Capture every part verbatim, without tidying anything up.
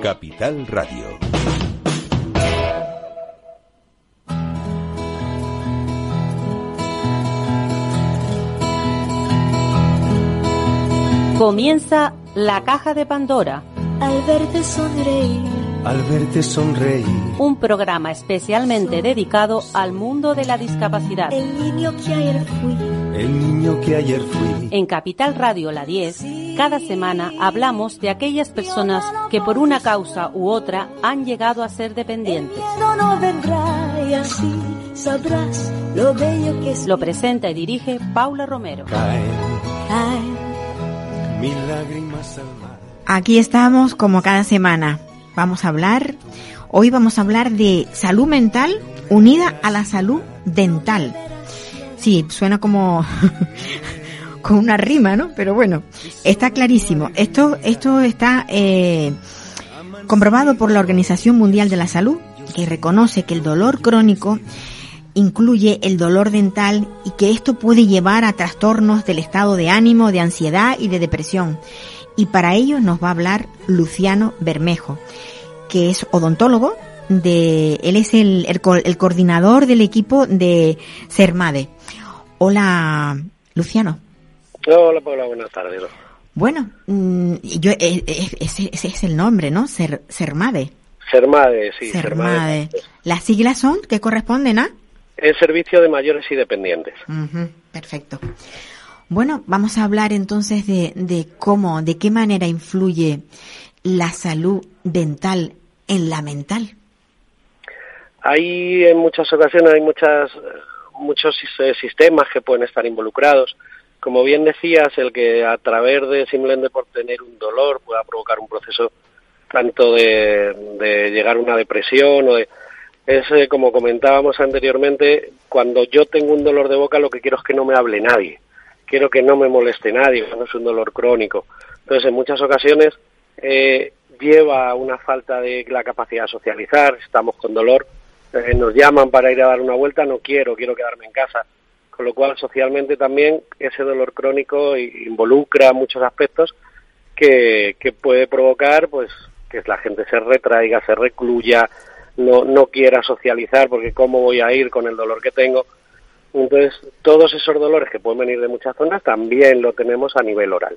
Capital Radio. Comienza La Caja de Pandora. Al verte sonreír. Al verte sonreír. Un programa especialmente dedicado al mundo de la discapacidad. El niño que ayer fui. El niño que ayer fui. En Capital Radio La diez, cada semana hablamos de aquellas personas que por una causa u otra han llegado a ser dependientes. No, no vendrá y así sabrás lo bello que es. Lo presenta y dirige Paula Romero. Caen, Caen mil lágrimas al mar. Aquí estamos como cada semana. Vamos a hablar, hoy vamos a hablar de salud mental unida a la salud dental. Sí, suena como con una rima, ¿no? Pero bueno, está clarísimo. Esto, esto está eh, comprobado por la Organización Mundial de la Salud, que reconoce que el dolor crónico incluye el dolor dental y que esto puede llevar a trastornos del estado de ánimo, de ansiedad y de depresión. Y para ello nos va a hablar Luciano Bermejo, que es odontólogo. De, él es el, el, el coordinador del equipo de SERMADE. Hola, Luciano. Hola, Paula, buenas tardes. Bueno, yo ese, ese es el nombre, ¿no? Ser, SERMADE. SERMADE, sí. SERMADE. ¿Las siglas son? ¿Qué corresponden a? El Servicio de Mayores y Dependientes. Uh-huh, perfecto. Bueno, vamos a hablar entonces de, de cómo, de qué manera influye la salud dental en la mental. Hay en muchas ocasiones, hay muchas, muchos sistemas que pueden estar involucrados. Como bien decías, el que a través de simplemente por tener un dolor pueda provocar un proceso tanto de, de llegar a una depresión o de... Es eh, como comentábamos anteriormente, cuando yo tengo un dolor de boca lo que quiero es que no me hable nadie. Quiero que no me moleste nadie, cuando es un dolor crónico. Entonces, en muchas ocasiones eh, lleva a una falta de la capacidad de socializar, estamos con dolor, eh, nos llaman para ir a dar una vuelta, no quiero, quiero quedarme en casa. Con lo cual, socialmente también, ese dolor crónico involucra muchos aspectos que, que puede provocar pues que la gente se retraiga, se recluya, no, no quiera socializar, porque cómo voy a ir con el dolor que tengo. Entonces, todos esos dolores que pueden venir de muchas zonas también lo tenemos a nivel oral.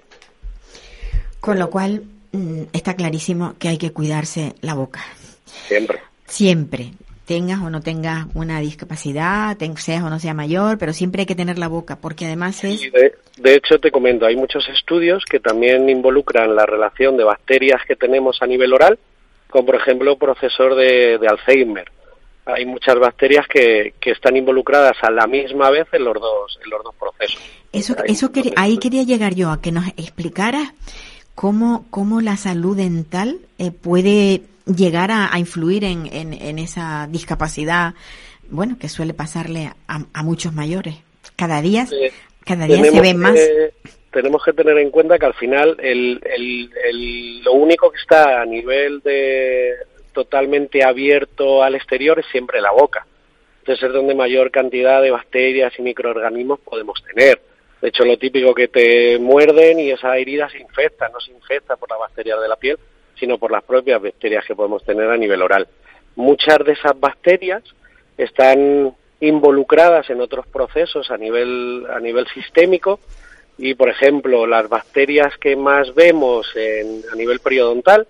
Con lo cual, está clarísimo que hay que cuidarse la boca. Siempre. Siempre. Tengas o no tengas una discapacidad, seas o no seas mayor, pero siempre hay que tener la boca, porque además es... Sí, de, de hecho, te comento, hay muchos estudios que también involucran la relación de bacterias que tenemos a nivel oral, como por ejemplo proceso de, de Alzheimer. Hay muchas bacterias que, que están involucradas a la misma vez en los dos, en los dos procesos. Eso, eso quería, ahí quería llegar yo, a que nos explicaras cómo, cómo la salud dental eh, puede llegar a, a influir en, en, en esa discapacidad, bueno, que suele pasarle a, a muchos mayores. Cada día, eh, cada día se ven más. Que, tenemos que tener en cuenta que al final el, el, el, lo único que está a nivel de totalmente abierto al exterior es siempre la boca. Entonces es donde mayor cantidad de bacterias y microorganismos podemos tener. De hecho, lo típico que te muerden y esa herida se infecta, no se infecta por las bacterias de la piel, sino por las propias bacterias que podemos tener a nivel oral. Muchas de esas bacterias están involucradas en otros procesos a nivel a nivel sistémico y, por ejemplo, las bacterias que más vemos en, a nivel periodontal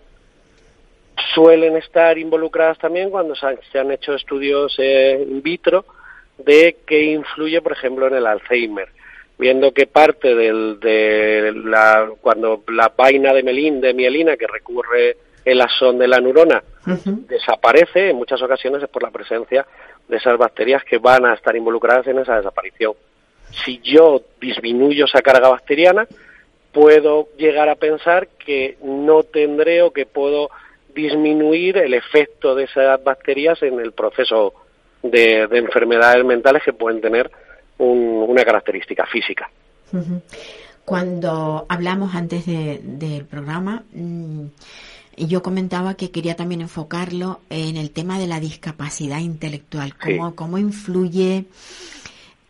suelen estar involucradas también cuando se han, se han hecho estudios eh, in vitro de qué influye, por ejemplo, en el Alzheimer, viendo que parte del, de la cuando la vaina de melín, de mielina que recorre el axón de la neurona uh-huh. desaparece, en muchas ocasiones es por la presencia de esas bacterias que van a estar involucradas en esa desaparición. Si yo disminuyo esa carga bacteriana, puedo llegar a pensar que no tendré o que puedo disminuir el efecto de esas bacterias en el proceso de, de enfermedades mentales que pueden tener un, una característica física. Uh-huh. Cuando hablamos antes de, del programa, mmm, yo comentaba que quería también enfocarlo en el tema de la discapacidad intelectual, cómo, sí. cómo influye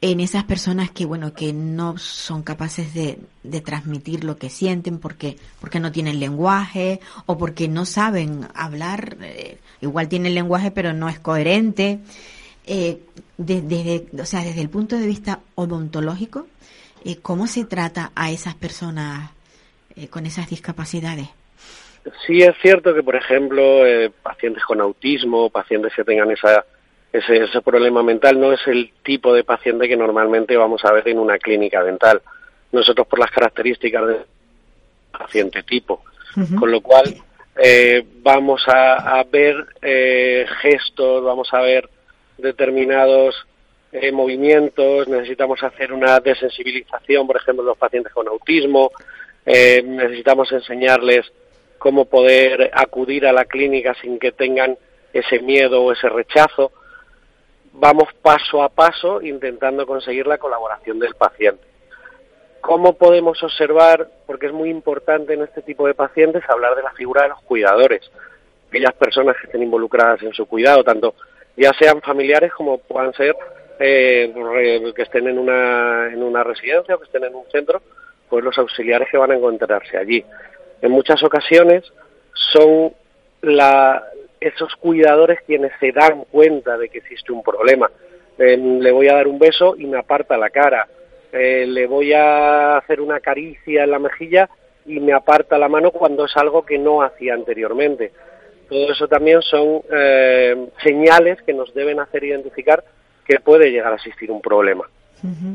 en esas personas que, bueno, que no son capaces de, de transmitir lo que sienten porque porque no tienen lenguaje o porque no saben hablar, eh, igual tienen lenguaje pero no es coherente. Eh, desde, o sea, desde el punto de vista odontológico, eh, ¿cómo se trata a esas personas eh, con esas discapacidades? Sí es cierto que, por ejemplo, eh, pacientes con autismo, pacientes que tengan esa ese, ese problema mental, no es el tipo de paciente que normalmente vamos a ver en una clínica dental. Nosotros, por las características del paciente tipo, uh-huh. con lo cual eh, vamos a, a ver eh, gestos, vamos a ver determinados eh, movimientos, necesitamos hacer una desensibilización, por ejemplo, en los pacientes con autismo, eh, necesitamos enseñarles cómo poder acudir a la clínica sin que tengan ese miedo o ese rechazo. Vamos paso a paso intentando conseguir la colaboración del paciente. ¿Cómo podemos observar? Porque es muy importante en este tipo de pacientes hablar de la figura de los cuidadores, aquellas personas que estén involucradas en su cuidado, tanto ya sean familiares como puedan ser eh, que estén en una, en una residencia o que estén en un centro, pues los auxiliares que van a encontrarse allí. En muchas ocasiones son la, esos cuidadores quienes se dan cuenta de que existe un problema. Eh, le voy a dar un beso y me aparta la cara. Eh, le voy a hacer una caricia en la mejilla y me aparta la mano cuando es algo que no hacía anteriormente. Todo eso también son eh, señales que nos deben hacer identificar que puede llegar a existir un problema. Uh-huh.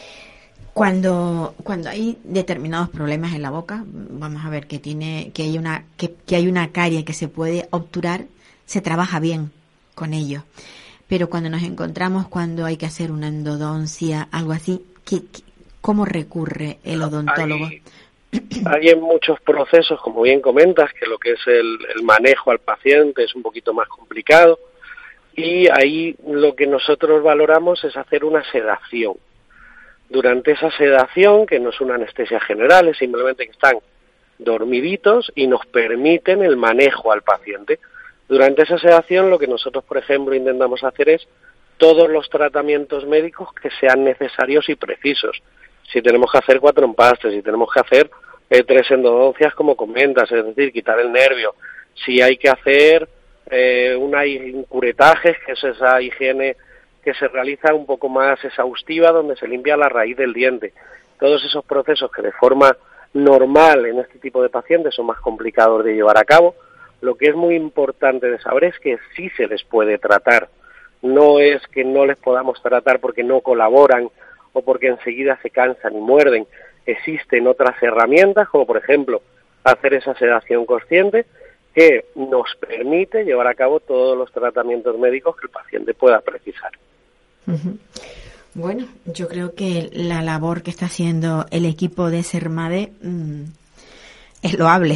Cuando cuando hay determinados problemas en la boca, vamos a ver que tiene que hay una que, que hay una carie que se puede obturar, se trabaja bien con ello. Pero cuando nos encontramos cuando hay que hacer una endodoncia, algo así, ¿qué, qué, ¿cómo recurre el odontólogo? Hay, hay en muchos procesos, como bien comentas, que lo que es el, el manejo al paciente es un poquito más complicado, y ahí lo que nosotros valoramos es hacer una sedación. Durante esa sedación, que no es una anestesia general, es simplemente que están dormiditos y nos permiten el manejo al paciente. Durante esa sedación, lo que nosotros, por ejemplo, intentamos hacer es todos los tratamientos médicos que sean necesarios y precisos. Si tenemos que hacer cuatro empastes, si tenemos que hacer eh, tres endodoncias, como comentas, es decir, quitar el nervio, si hay que hacer eh, una incuretaje, que es esa higiene que se realiza un poco más exhaustiva, donde se limpia la raíz del diente. Todos esos procesos que de forma normal en este tipo de pacientes son más complicados de llevar a cabo, lo que es muy importante de saber es que sí se les puede tratar. No es que no les podamos tratar porque no colaboran o porque enseguida se cansan y muerden. Existen otras herramientas, como por ejemplo hacer esa sedación consciente, que nos permite llevar a cabo todos los tratamientos médicos que el paciente pueda precisar. Uh-huh. Bueno, yo creo que la labor que está haciendo el equipo de Sermade mmm, es loable.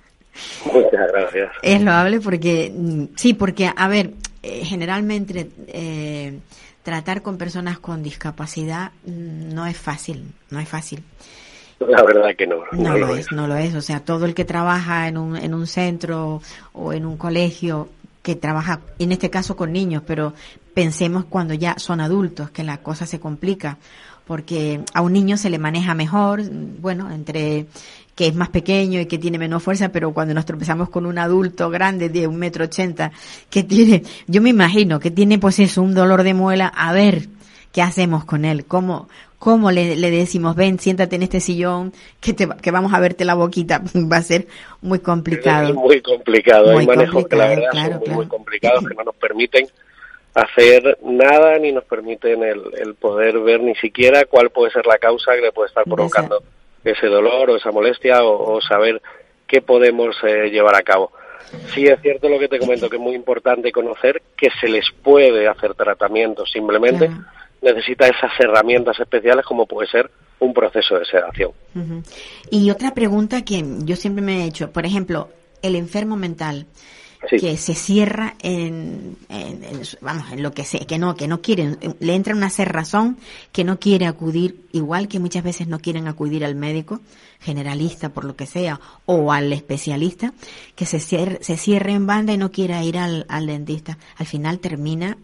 Muchas gracias. Es loable porque, sí, porque, a ver, eh, generalmente eh, tratar con personas con discapacidad no es fácil, no es fácil. La verdad que no. No, no lo es, es, no lo es. O sea, todo el que trabaja en un, en un centro o en un colegio, que trabaja, en este caso con niños, pero pensemos cuando ya son adultos, que la cosa se complica, porque a un niño se le maneja mejor, bueno, entre que es más pequeño y que tiene menos fuerza, pero cuando nos tropezamos con un adulto grande de un metro ochenta, que tiene, yo me imagino que tiene pues eso, un dolor de muela, a ver, ¿qué hacemos con él? ¿Cómo, cómo le, le decimos, ven, siéntate en este sillón, que te, que vamos a verte la boquita? Va a ser muy complicado. Es muy complicado, muy hay manejos que la verdad claro, son muy, claro. muy complicados, que no nos permiten hacer nada, ni nos permiten el, el poder ver ni siquiera cuál puede ser la causa que le puede estar provocando ese dolor o esa molestia, o, o saber qué podemos eh, llevar a cabo. Sí es cierto lo que te comento, que es muy importante conocer que se les puede hacer tratamiento, simplemente claro. necesita esas herramientas especiales como puede ser un proceso de sedación. Uh-huh. Y otra pregunta que yo siempre me he hecho, por ejemplo, el enfermo mental, sí. que se cierra en, en, en, vamos, en lo que sé, que no, que no quieren, le entra una cerrazón, que no quiere acudir, igual que muchas veces no quieren acudir al médico generalista por lo que sea, o al especialista, que se cierre, se cierre en banda y no quiera ir al, al dentista. Al final termina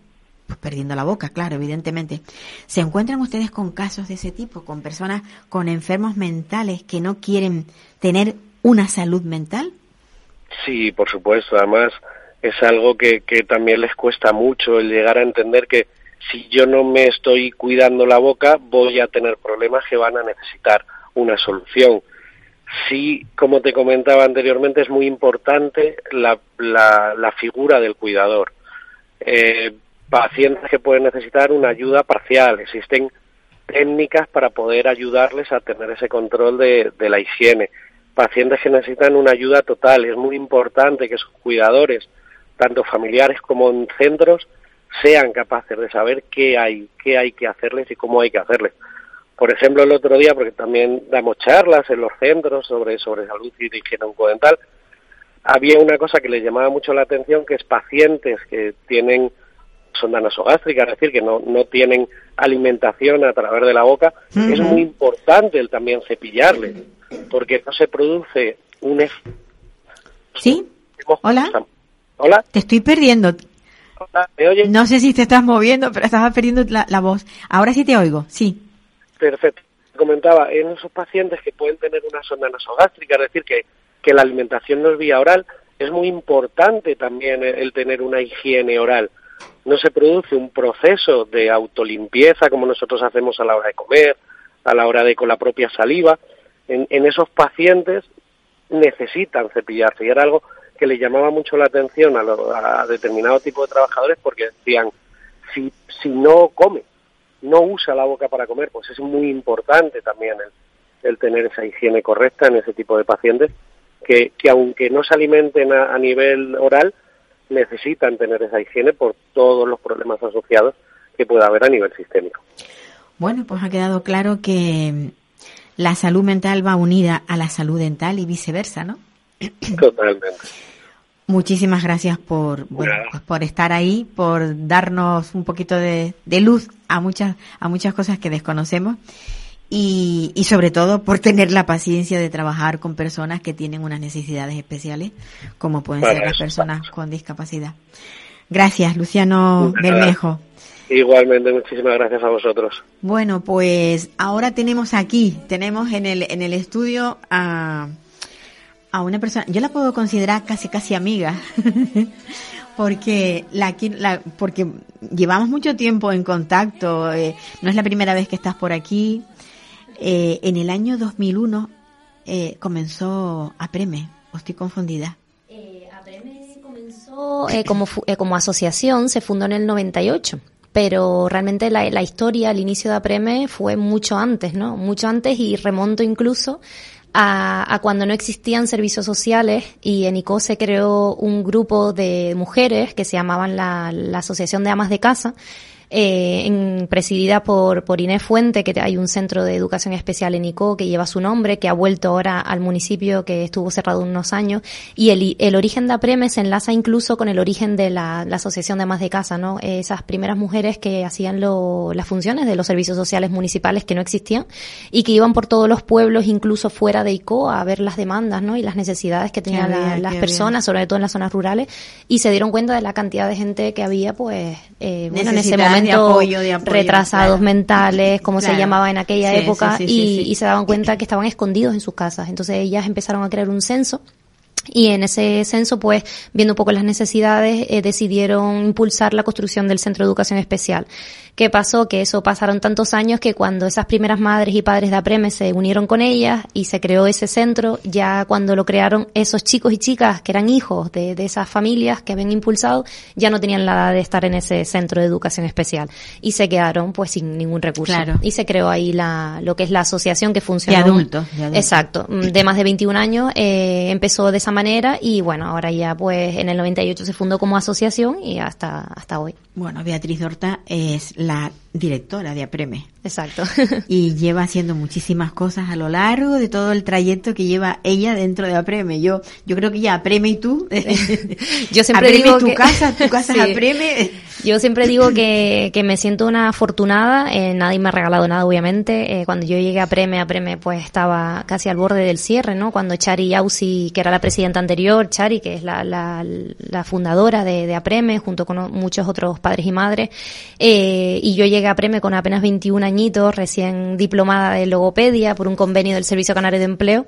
pues perdiendo la boca, claro, evidentemente. ¿Se encuentran ustedes con casos de ese tipo, con personas con enfermos mentales que no quieren tener una salud mental? Sí, por supuesto. Además, es algo que, que también les cuesta mucho el llegar a entender que si yo no me estoy cuidando la boca, voy a tener problemas que van a necesitar una solución. Sí, como te comentaba anteriormente, es muy importante la, la, la figura del cuidador. Eh, pacientes que pueden necesitar una ayuda parcial, existen técnicas para poder ayudarles a tener ese control de, de la higiene. Pacientes que necesitan una ayuda total, es muy importante que sus cuidadores, tanto familiares como en centros, sean capaces de saber qué hay, qué hay que hacerles y cómo hay que hacerles. Por ejemplo, el otro día, porque también damos charlas en los centros sobre, sobre salud y de higiene bucodental, había una cosa que les llamaba mucho la atención, que es pacientes que tienen sonda nasogástrica, es decir, que no, no tienen alimentación a través de la boca. Uh-huh. Es muy importante el también cepillarles, porque no se produce un... Ef- ¿Sí? ¿Hola? ¿Hola? Te estoy perdiendo. Hola, ¿me oyes? No sé si te estás moviendo, pero estabas perdiendo la, la voz. Ahora sí te oigo, sí. Perfecto. Comentaba, en esos pacientes que pueden tener una sonda nasogástrica, es decir, que, que la alimentación no es vía oral, es muy importante también el, el tener una higiene oral. No se produce un proceso de autolimpieza como nosotros hacemos a la hora de comer, a la hora de con la propia saliva. En, en esos pacientes necesitan cepillarse, y era algo que le llamaba mucho la atención a, lo, a determinado tipo de trabajadores, porque decían, si, si no come, no usa la boca para comer, pues es muy importante también el, el tener esa higiene correcta en ese tipo de pacientes que, que aunque no se alimenten a, a nivel oral, necesitan tener esa higiene por todos los problemas asociados que pueda haber a nivel sistémico. Bueno, pues ha quedado claro que la salud mental va unida a la salud dental y viceversa, ¿no? Totalmente. Muchísimas gracias por bueno, pues por estar ahí, por darnos un poquito de, de luz a muchas a muchas cosas que desconocemos y, y sobre todo por tener la paciencia de trabajar con personas que tienen unas necesidades especiales, como pueden Para ser las personas eso. con discapacidad. Gracias, Luciano Bermejo. Igualmente, muchísimas gracias a vosotros. Bueno, pues ahora tenemos aquí, tenemos en el en el estudio a a una persona, yo la puedo considerar casi casi amiga, porque la, la porque llevamos mucho tiempo en contacto, eh, no es la primera vez que estás por aquí. Eh, en el año dos mil uno eh, comenzó APREME, o estoy confundida. Eh, APREME comenzó eh, como eh, como asociación, se fundó en el noventa y ocho. Pero realmente la, la historia, el inicio de APREME fue mucho antes, ¿no? Mucho antes, y remonto incluso a, a cuando no existían servicios sociales, y en ICO se creó un grupo de mujeres que se llamaban la, la Asociación de Amas de Casa, eh, en, presidida por, por Inés Fuente, que hay un centro de educación especial en ICO que lleva su nombre, que ha vuelto ahora al municipio, que estuvo cerrado unos años, y el, el origen de APREME se enlaza incluso con el origen de la, la Asociación de Amas de Casa, ¿no? Esas primeras mujeres que hacían lo, las funciones de los servicios sociales municipales que no existían, y que iban por todos los pueblos, incluso fuera de ICO, a ver las demandas, ¿no? Y las necesidades que tenían la, las personas, bien. sobre todo en las zonas rurales, y se dieron cuenta de la cantidad de gente que había, pues, eh, bueno, en ese momento, de apoyo, de apoyo, retrasados claro. mentales, como claro. se llamaba en aquella sí, época, sí, sí, y, sí, sí. y se daban cuenta que estaban escondidos en sus casas. Entonces ellas empezaron a crear un censo, y en ese censo, pues, viendo un poco las necesidades, eh, decidieron impulsar la construcción del Centro de Educación Especial. ¿Qué pasó? Que eso pasaron tantos años que cuando esas primeras madres y padres de APREME se unieron con ellas y se creó ese centro, ya cuando lo crearon, esos chicos y chicas que eran hijos de, de esas familias que habían impulsado, ya no tenían la edad de estar en ese Centro de Educación Especial, y se quedaron pues sin ningún recurso. Claro. Y se creó ahí la, lo que es la asociación, que funcionó. De adultos. De adultos. Exacto. De más de veintiún años, eh, empezó de esa manera, y bueno, ahora ya pues en el noventa y ocho se fundó como asociación, y hasta, hasta hoy. Bueno, Beatriz Horta es la directora de APREME. Exacto. Y lleva haciendo muchísimas cosas a lo largo de todo el trayecto que lleva ella dentro de APREME. Yo yo creo que ya APREME y tú. Yo siempre APREME digo tu que... casa, tu casa sí. es APREME. Yo siempre digo que, que me siento una afortunada, eh, nadie me ha regalado nada, obviamente. Eh, cuando yo llegué a Preme, a Preme pues estaba casi al borde del cierre, ¿no? Cuando Chari Yausi, que era la presidenta anterior, Chari, que es la, la, la fundadora de, de Apreme, junto con muchos otros padres y madres, eh, y yo llegué a Preme con apenas veintiún añitos, recién diplomada de logopedia por un convenio del Servicio Canario de Empleo,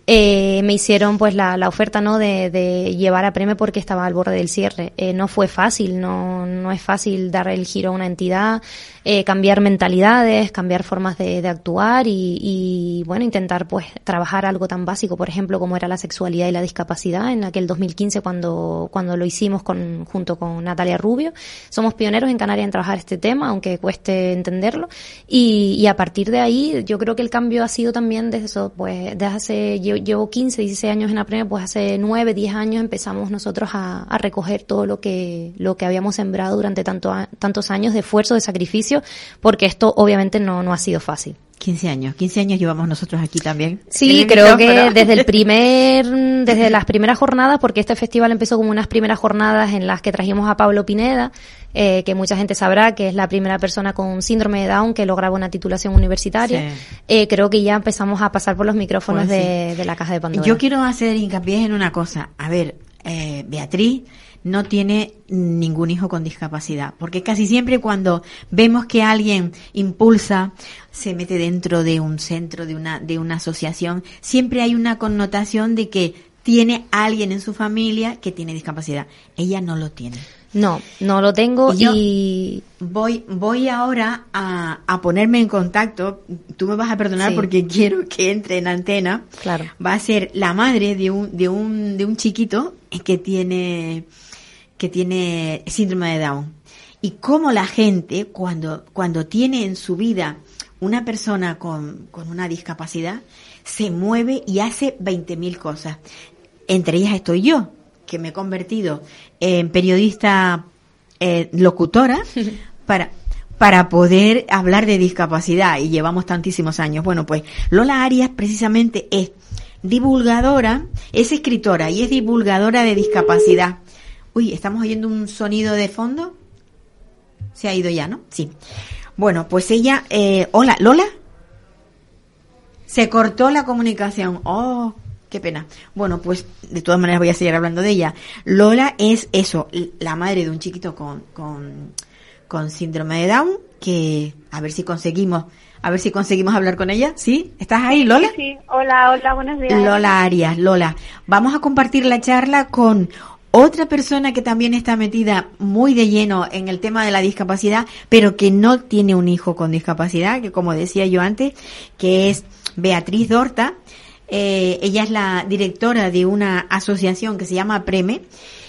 eh, me hicieron pues la, la oferta, ¿no? De, de llevar a Preme porque estaba al borde del cierre. Eh, no fue fácil, no, no es fácil dar el giro a una entidad, eh, cambiar mentalidades, cambiar formas de, de actuar y, y, bueno, intentar pues trabajar algo tan básico, por ejemplo, como era la sexualidad y la discapacidad en aquel dos mil quince cuando, cuando lo hicimos con, junto con Natalia Rubio. Somos pioneros en Canarias en trabajar este tema, aunque cueste entenderlo. Y, y a partir de ahí, yo creo que el cambio ha sido también desde eso, pues, desde hace, yo llevo quince, dieciséis años en Apreme, pues hace nueve, diez años empezamos nosotros a, a recoger todo lo que, lo que habíamos sembrado durante tanto, tantos años de esfuerzo, de sacrificio, porque esto obviamente no, no ha sido fácil. quince años, quince años llevamos nosotros aquí también. Sí, creo que desde el primer, desde las primeras jornadas, porque este festival empezó como unas primeras jornadas en las que trajimos a Pablo Pineda, eh, que mucha gente sabrá que es la primera persona con síndrome de Down que lograba una titulación universitaria. Sí. Eh, creo que ya empezamos a pasar por los micrófonos pues de, sí. de la Caja de Pandora. Yo quiero hacer hincapié en una cosa. A ver, eh, Beatriz no tiene ningún hijo con discapacidad, porque casi siempre cuando vemos que alguien impulsa, se mete dentro de un centro, de una de una asociación, siempre hay una connotación de que tiene alguien en su familia que tiene discapacidad. Ella no lo tiene. No, no lo tengo y, y... voy voy ahora a, a ponerme en contacto. Tú me vas a perdonar sí. porque quiero que entre en antena. Claro. Va a ser la madre de un de un de un chiquito que tiene que tiene síndrome de Down. Y cómo la gente cuando cuando tiene en su vida una persona con con una discapacidad se mueve y hace veinte mil cosas. Entre ellas estoy yo, que me he convertido en periodista eh, locutora para para poder hablar de discapacidad y llevamos tantísimos años. Bueno, pues Lola Arias precisamente es divulgadora, es escritora y es divulgadora de discapacidad. Uy, ¿estamos oyendo un sonido de fondo? Se ha ido ya, ¿no? Sí. Bueno, pues ella... Eh, hola, ¿Lola? Se cortó la comunicación. Oh, qué pena. Bueno, pues de todas maneras voy a seguir hablando de ella. Lola es eso, la madre de un chiquito con, con, con síndrome de Down, que a ver si conseguimos, a ver si conseguimos hablar con ella. ¿Sí? ¿Estás ahí, Lola? Sí, sí. Hola, hola, buenos días. Lola Arias, Lola. Vamos a compartir la charla con otra persona que también está metida muy de lleno en el tema de la discapacidad, pero que no tiene un hijo con discapacidad, que como decía yo antes, que es Beatriz Dorta. Eh, ella es la directora de una asociación que se llama Preme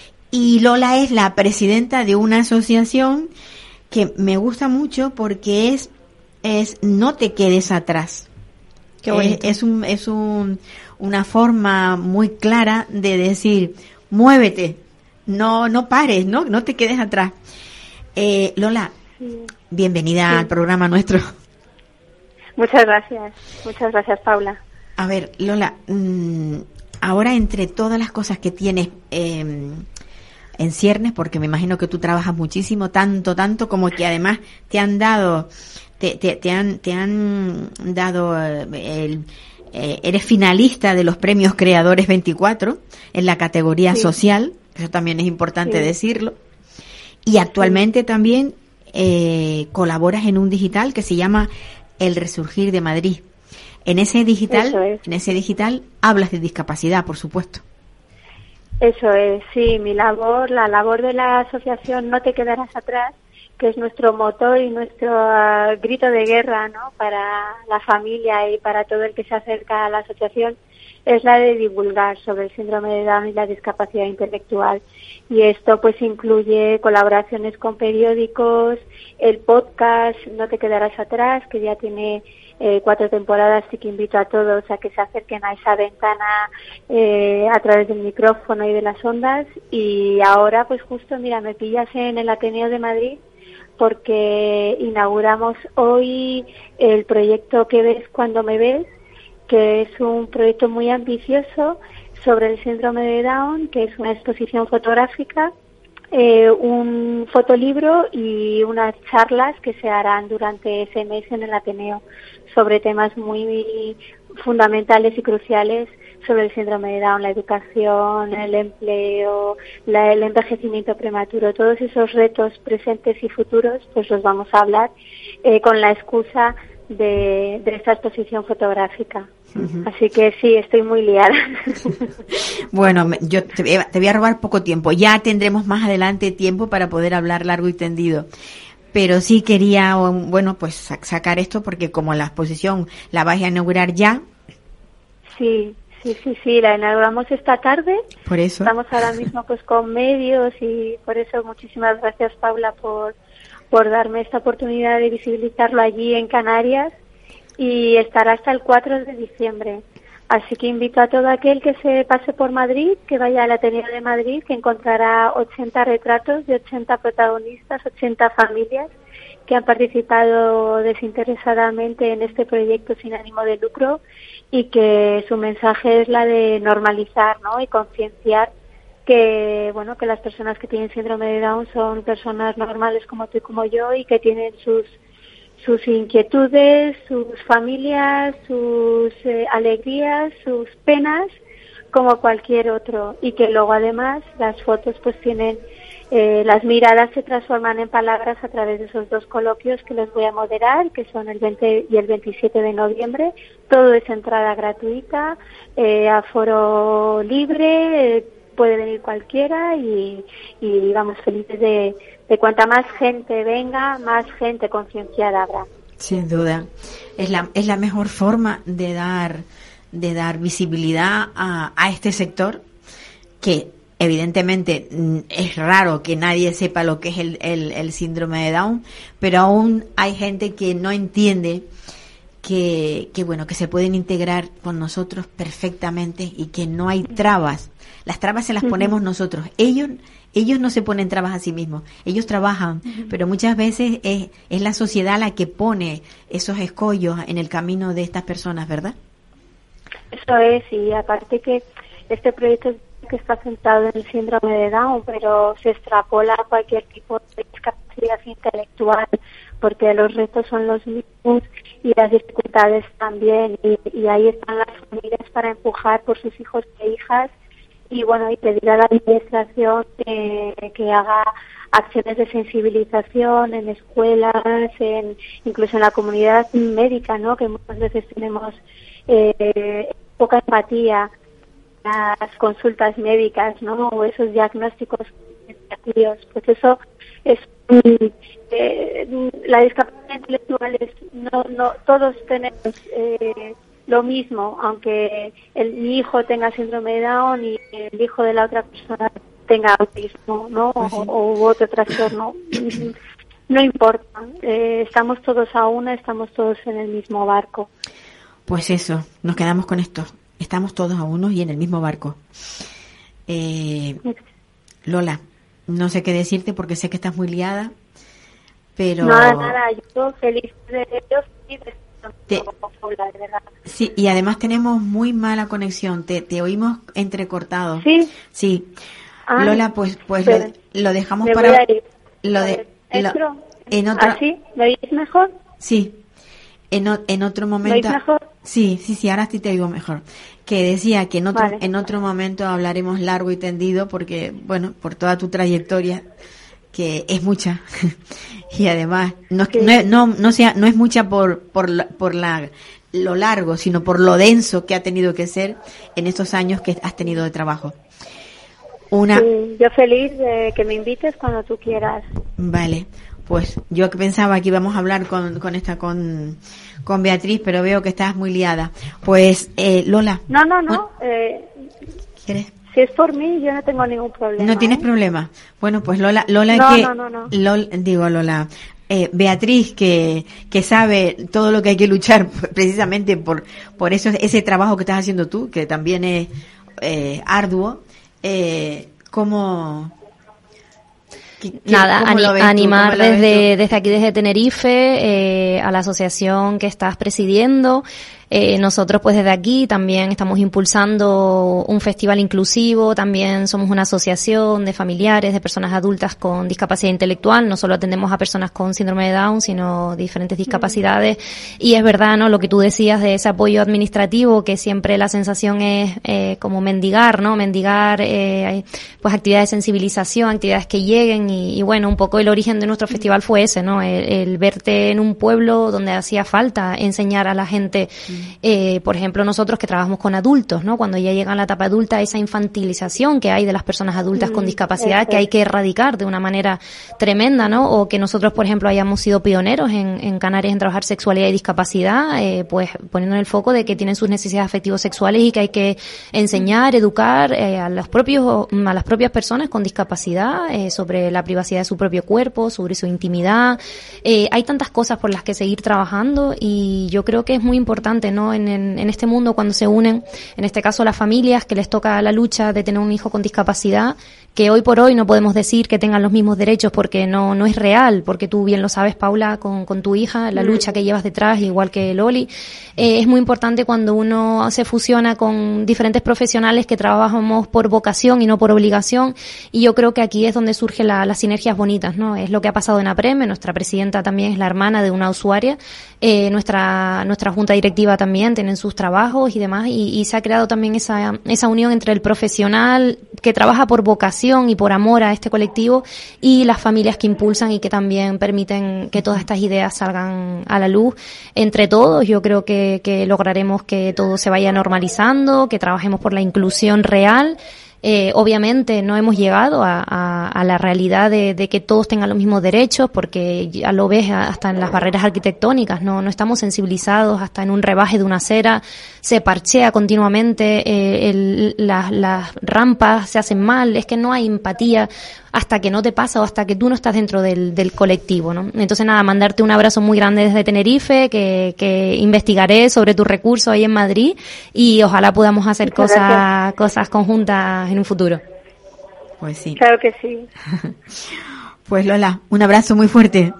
y Lola es la presidenta de una asociación que me gusta mucho porque es es no te quedes atrás. Qué bonito. Es, es un es un una forma muy clara de decir muévete, no no pares, no no te quedes atrás. Eh, Lola, sí. bienvenida sí. al programa nuestro. Muchas gracias, muchas gracias, Paula. A ver, Lola, mmm, ahora entre todas las cosas que tienes eh, en ciernes, porque me imagino que tú trabajas muchísimo, tanto, tanto, como que además te han dado, te, te, te han, te han dado, eh, el, eh, eres finalista de los premios Creadores veinticuatro en la categoría sí. social, que eso también es importante sí. decirlo, y actualmente sí. también eh, colaboras en un digital que se llama El Resurgir de Madrid. En ese digital, es. en ese digital hablas de discapacidad, por supuesto. Eso es, sí, mi labor, la labor de la asociación No Te Quedarás Atrás, que es nuestro motor y nuestro uh, grito de guerra, ¿no? Para la familia y para todo el que se acerca a la asociación, es la de divulgar sobre el síndrome de Down y la discapacidad intelectual. Y esto pues incluye colaboraciones con periódicos, el podcast No Te Quedarás Atrás, que ya tiene eh, cuatro temporadas, y que invito a todos a que se acerquen a esa ventana eh, a través del micrófono y de las ondas. Y ahora pues justo, mira, me pillas en el Ateneo de Madrid porque inauguramos hoy el proyecto Que ves cuando me ves, que es un proyecto muy ambicioso sobre el síndrome de Down, que es una exposición fotográfica eh, un fotolibro y unas charlas que se harán durante ese mes en el Ateneo sobre temas muy fundamentales y cruciales sobre el síndrome de Down, la educación, el empleo, la, el envejecimiento prematuro, todos esos retos presentes y futuros, pues los vamos a hablar eh, con la excusa de, de esta exposición fotográfica. Uh-huh. Así que sí, estoy muy liada. Bueno, yo te, te voy a robar poco tiempo. Ya tendremos más adelante tiempo para poder hablar largo y tendido. Pero sí quería, bueno, pues sacar esto porque como la exposición la vais a inaugurar ya. Sí, sí, sí, sí, la inauguramos esta tarde. Por eso. Estamos ahora mismo pues con medios y por eso muchísimas gracias, Paula, por, por darme esta oportunidad de visibilizarlo allí en Canarias. Y estará hasta el cuatro de diciembre. Así que invito a todo aquel que se pase por Madrid, que vaya al Ateneo de Madrid, que encontrará ochenta retratos de ochenta protagonistas, ochenta familias que han participado desinteresadamente en este proyecto sin ánimo de lucro y que su mensaje es la de normalizar, ¿no? Y concienciar que, bueno, que las personas que tienen síndrome de Down son personas normales como tú y como yo y que tienen sus sus inquietudes, sus familias, sus eh, alegrías, sus penas, como cualquier otro, y que luego además las fotos pues tienen, eh, las miradas se transforman en palabras a través de esos dos coloquios que les voy a moderar, que son el veinte y el veintisiete de noviembre, todo es entrada gratuita, eh, aforo libre, eh, puede venir cualquiera y, y vamos felices de, de cuanta más gente venga, más gente concienciada habrá. Sin duda, es la es la mejor forma de dar de dar visibilidad a, a este sector que evidentemente es raro que nadie sepa lo que es el, el, el síndrome de Down, pero aún hay gente que no entiende que, que bueno, que se pueden integrar con nosotros perfectamente y que no hay trabas. Las trabas se las ponemos nosotros. Ellos ellos no se ponen trabas a sí mismos. Ellos trabajan, uh-huh. pero muchas veces es, es la sociedad la que pone esos escollos en el camino de estas personas, ¿verdad? Eso es, y aparte que este proyecto que está centrado en el síndrome de Down, pero se extrapola a cualquier tipo de discapacidad intelectual, porque los retos son los mismos y las dificultades también, y, y ahí están las familias para empujar por sus hijos e hijas, y bueno, y pedir a la administración que, que haga acciones de sensibilización en escuelas, en incluso en la comunidad médica, ¿no? Que muchas veces tenemos eh, poca empatía, las consultas médicas, ¿no? O esos diagnósticos tardíos. Pues eso es eh, la discapacidad intelectual es no no todos tenemos eh, lo mismo, aunque el, mi hijo tenga síndrome de Down y el hijo de la otra persona tenga autismo, ¿no? Pues sí. o, o otro trastorno. No importa, eh, estamos todos a una, estamos todos en el mismo barco. Pues eso, nos quedamos con esto. Estamos todos a uno y en el mismo barco. Eh, Lola, no sé qué decirte porque sé que estás muy liada, pero... Nada, nada, yo feliz de ellos y de Te... Paula, de verdad. Sí, y además tenemos muy mala conexión, te, te oímos entrecortado. Sí. Sí. Ah, Lola, pues pues lo, lo dejamos me para... Voy a ir. Lo de, lo, en otra... ¿Así? ¿Me oís mejor? Sí. En, o, en otro momento... ¿Me oís mejor? Sí, sí, sí, ahora sí te oigo mejor. Que decía que en otro, vale. en otro momento hablaremos largo y tendido porque, bueno, por toda tu trayectoria, que es mucha. Y además, no, sí. no, no, no, sea, no es mucha por, por, la, por la, lo largo, sino por lo denso que ha tenido que ser en estos años que has tenido de trabajo. Una... Sí, yo feliz de que me invites cuando tú quieras. Vale. Pues yo que pensaba que íbamos a hablar con, con esta, con, con Beatriz, pero veo que estás muy liada. Pues, eh, Lola. No, no, no. Eh, ¿Quieres? Si es por mí, yo no tengo ningún problema. No tienes ¿eh? problema. Bueno, pues Lola, Lola no, que, no, no, no. Lola, digo Lola, eh, Beatriz que, que sabe todo lo que hay que luchar precisamente por, por eso, ese trabajo que estás haciendo tú, que también es, eh, arduo, eh, ¿cómo, ¿Qué, qué, Nada, ani- animar desde, desde aquí, desde Tenerife, eh, a la asociación que estás presidiendo, Eh, nosotros pues desde aquí también estamos impulsando un festival inclusivo, también somos una asociación de familiares de personas adultas con discapacidad intelectual, no solo atendemos a personas con síndrome de Down, sino diferentes discapacidades, y es verdad, ¿no?, lo que tú decías de ese apoyo administrativo, que siempre la sensación es eh, como mendigar, ¿no?, mendigar eh, pues actividades de sensibilización, actividades que lleguen, y, y bueno, un poco el origen de nuestro festival fue ese, ¿no?, el, el verte en un pueblo donde hacía falta enseñar a la gente, eh, por ejemplo, nosotros que trabajamos con adultos, ¿no?, cuando ya llegan a la etapa adulta, esa infantilización que hay de las personas adultas con discapacidad, que hay que erradicar de una manera tremenda, ¿no?, o que nosotros, por ejemplo, hayamos sido pioneros en, en Canarias en trabajar sexualidad y discapacidad, eh, pues poniendo en el foco de que tienen sus necesidades afectivos sexuales y que hay que enseñar, educar eh, a los propios, a las propias personas con discapacidad eh, sobre la privacidad de su propio cuerpo, sobre su intimidad. Eh, hay tantas cosas por las que seguir trabajando, y yo creo que es muy importante, ¿no?, en, en, en este mundo, cuando se unen, en este caso las familias que les toca la lucha de tener un hijo con discapacidad, que hoy por hoy no podemos decir que tengan los mismos derechos porque no no es real, porque tú bien lo sabes, Paula, con, con tu hija, la lucha que llevas detrás, igual que Loli. Eh, es muy importante cuando uno se fusiona con diferentes profesionales que trabajamos por vocación y no por obligación, y yo creo que aquí es donde surgen la, las sinergias bonitas, ¿no? Es lo que ha pasado en APREME, nuestra presidenta también es la hermana de una usuaria, eh, nuestra nuestra junta directiva también tienen sus trabajos y demás, y, y se ha creado también esa esa unión entre el profesional que trabaja por vocación y por amor a este colectivo y las familias que impulsan y que también permiten que todas estas ideas salgan a la luz. Entre todos, yo creo que, que lograremos que todo se vaya normalizando, que trabajemos por la inclusión real. Eh, obviamente no hemos llegado a, a, a la realidad de, de que todos tengan los mismos derechos, porque ya lo ves hasta en las barreras arquitectónicas, no no estamos sensibilizados, hasta en un rebaje de una acera se parchea continuamente, eh, el, las, las rampas se hacen mal, es que no hay empatía hasta que no te pasa o hasta que tú no estás dentro del, del colectivo, ¿no? Entonces nada, mandarte un abrazo muy grande desde Tenerife, que, que investigaré sobre tus recursos ahí en Madrid, y ojalá podamos hacer Muchas cosas gracias. cosas conjuntas en un futuro. Pues sí. Claro que sí. Pues Lola, un abrazo muy fuerte.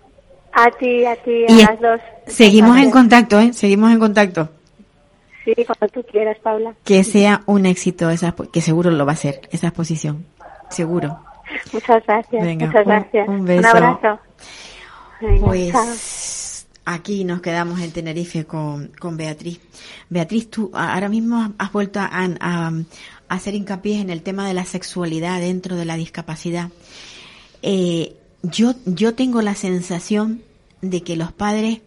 A ti, a ti, a y las dos. Seguimos en contacto, ¿eh? Seguimos en contacto. Sí, cuando tú quieras, Paula. Que sea un éxito, esa, que seguro lo va a ser, esa exposición. Seguro. Muchas gracias. Venga, muchas gracias. Un, un beso. Un abrazo. Venga, pues chao. Aquí nos quedamos en Tenerife con, con Beatriz. Beatriz, tú ahora mismo has vuelto a, a, a hacer hincapié en el tema de la sexualidad dentro de la discapacidad. Eh, yo, yo tengo la sensación de que los padres,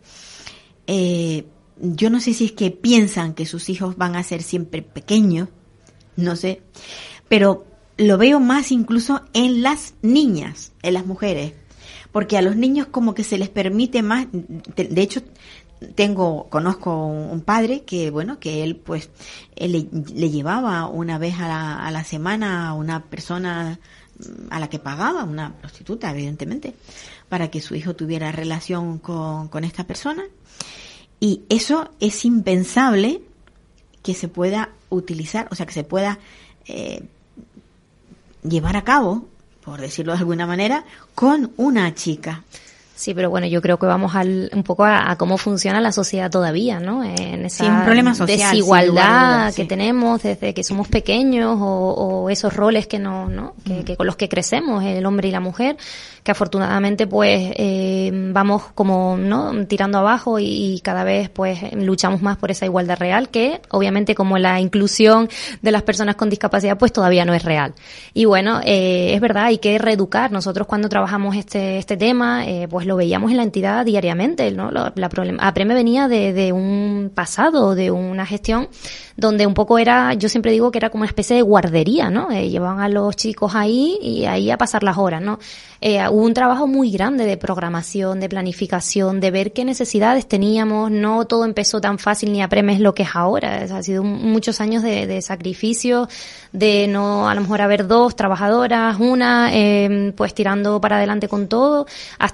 eh, yo no sé si es que piensan que sus hijos van a ser siempre pequeños, no sé, pero lo veo más incluso en las niñas, en las mujeres, porque a los niños como que se les permite más. De hecho, tengo, conozco un padre que, bueno, que él pues él le, le llevaba una vez a la, a la semana a una persona a la que pagaba, una prostituta, evidentemente, para que su hijo tuviera relación con, con esta persona, y eso es impensable que se pueda utilizar, o sea, que se pueda eh, llevar a cabo, por decirlo de alguna manera, con una chica. Sí, pero bueno, yo creo que vamos al, un poco a, a cómo funciona la sociedad todavía, ¿no? En esa sí, un problema social, desigualdad duda, sí. que tenemos desde que somos pequeños, o, o esos roles que no, ¿no? Que, mm. que con los que crecemos, el hombre y la mujer, que afortunadamente pues eh, vamos como, ¿no? Tirando abajo, y, y cada vez pues luchamos más por esa igualdad real, que obviamente como la inclusión de las personas con discapacidad pues todavía no es real. Y bueno, eh, es verdad, hay que reeducar. Nosotros cuando trabajamos este este tema, eh, pues lo veíamos en la entidad diariamente, ¿no? La, la problema, APREME venía de, de un pasado, de una gestión donde un poco era, yo siempre digo que era como una especie de guardería, ¿no? Eh, llevaban a los chicos ahí y ahí a pasar las horas, ¿no? Eh, hubo un trabajo muy grande de programación, de planificación, de ver qué necesidades teníamos. No todo empezó tan fácil, ni APREME es lo que es ahora. Ha sido muchos años de, de sacrificio, de no, a lo mejor haber dos trabajadoras, una, eh, pues tirando para adelante con todo, hasta que, bueno, un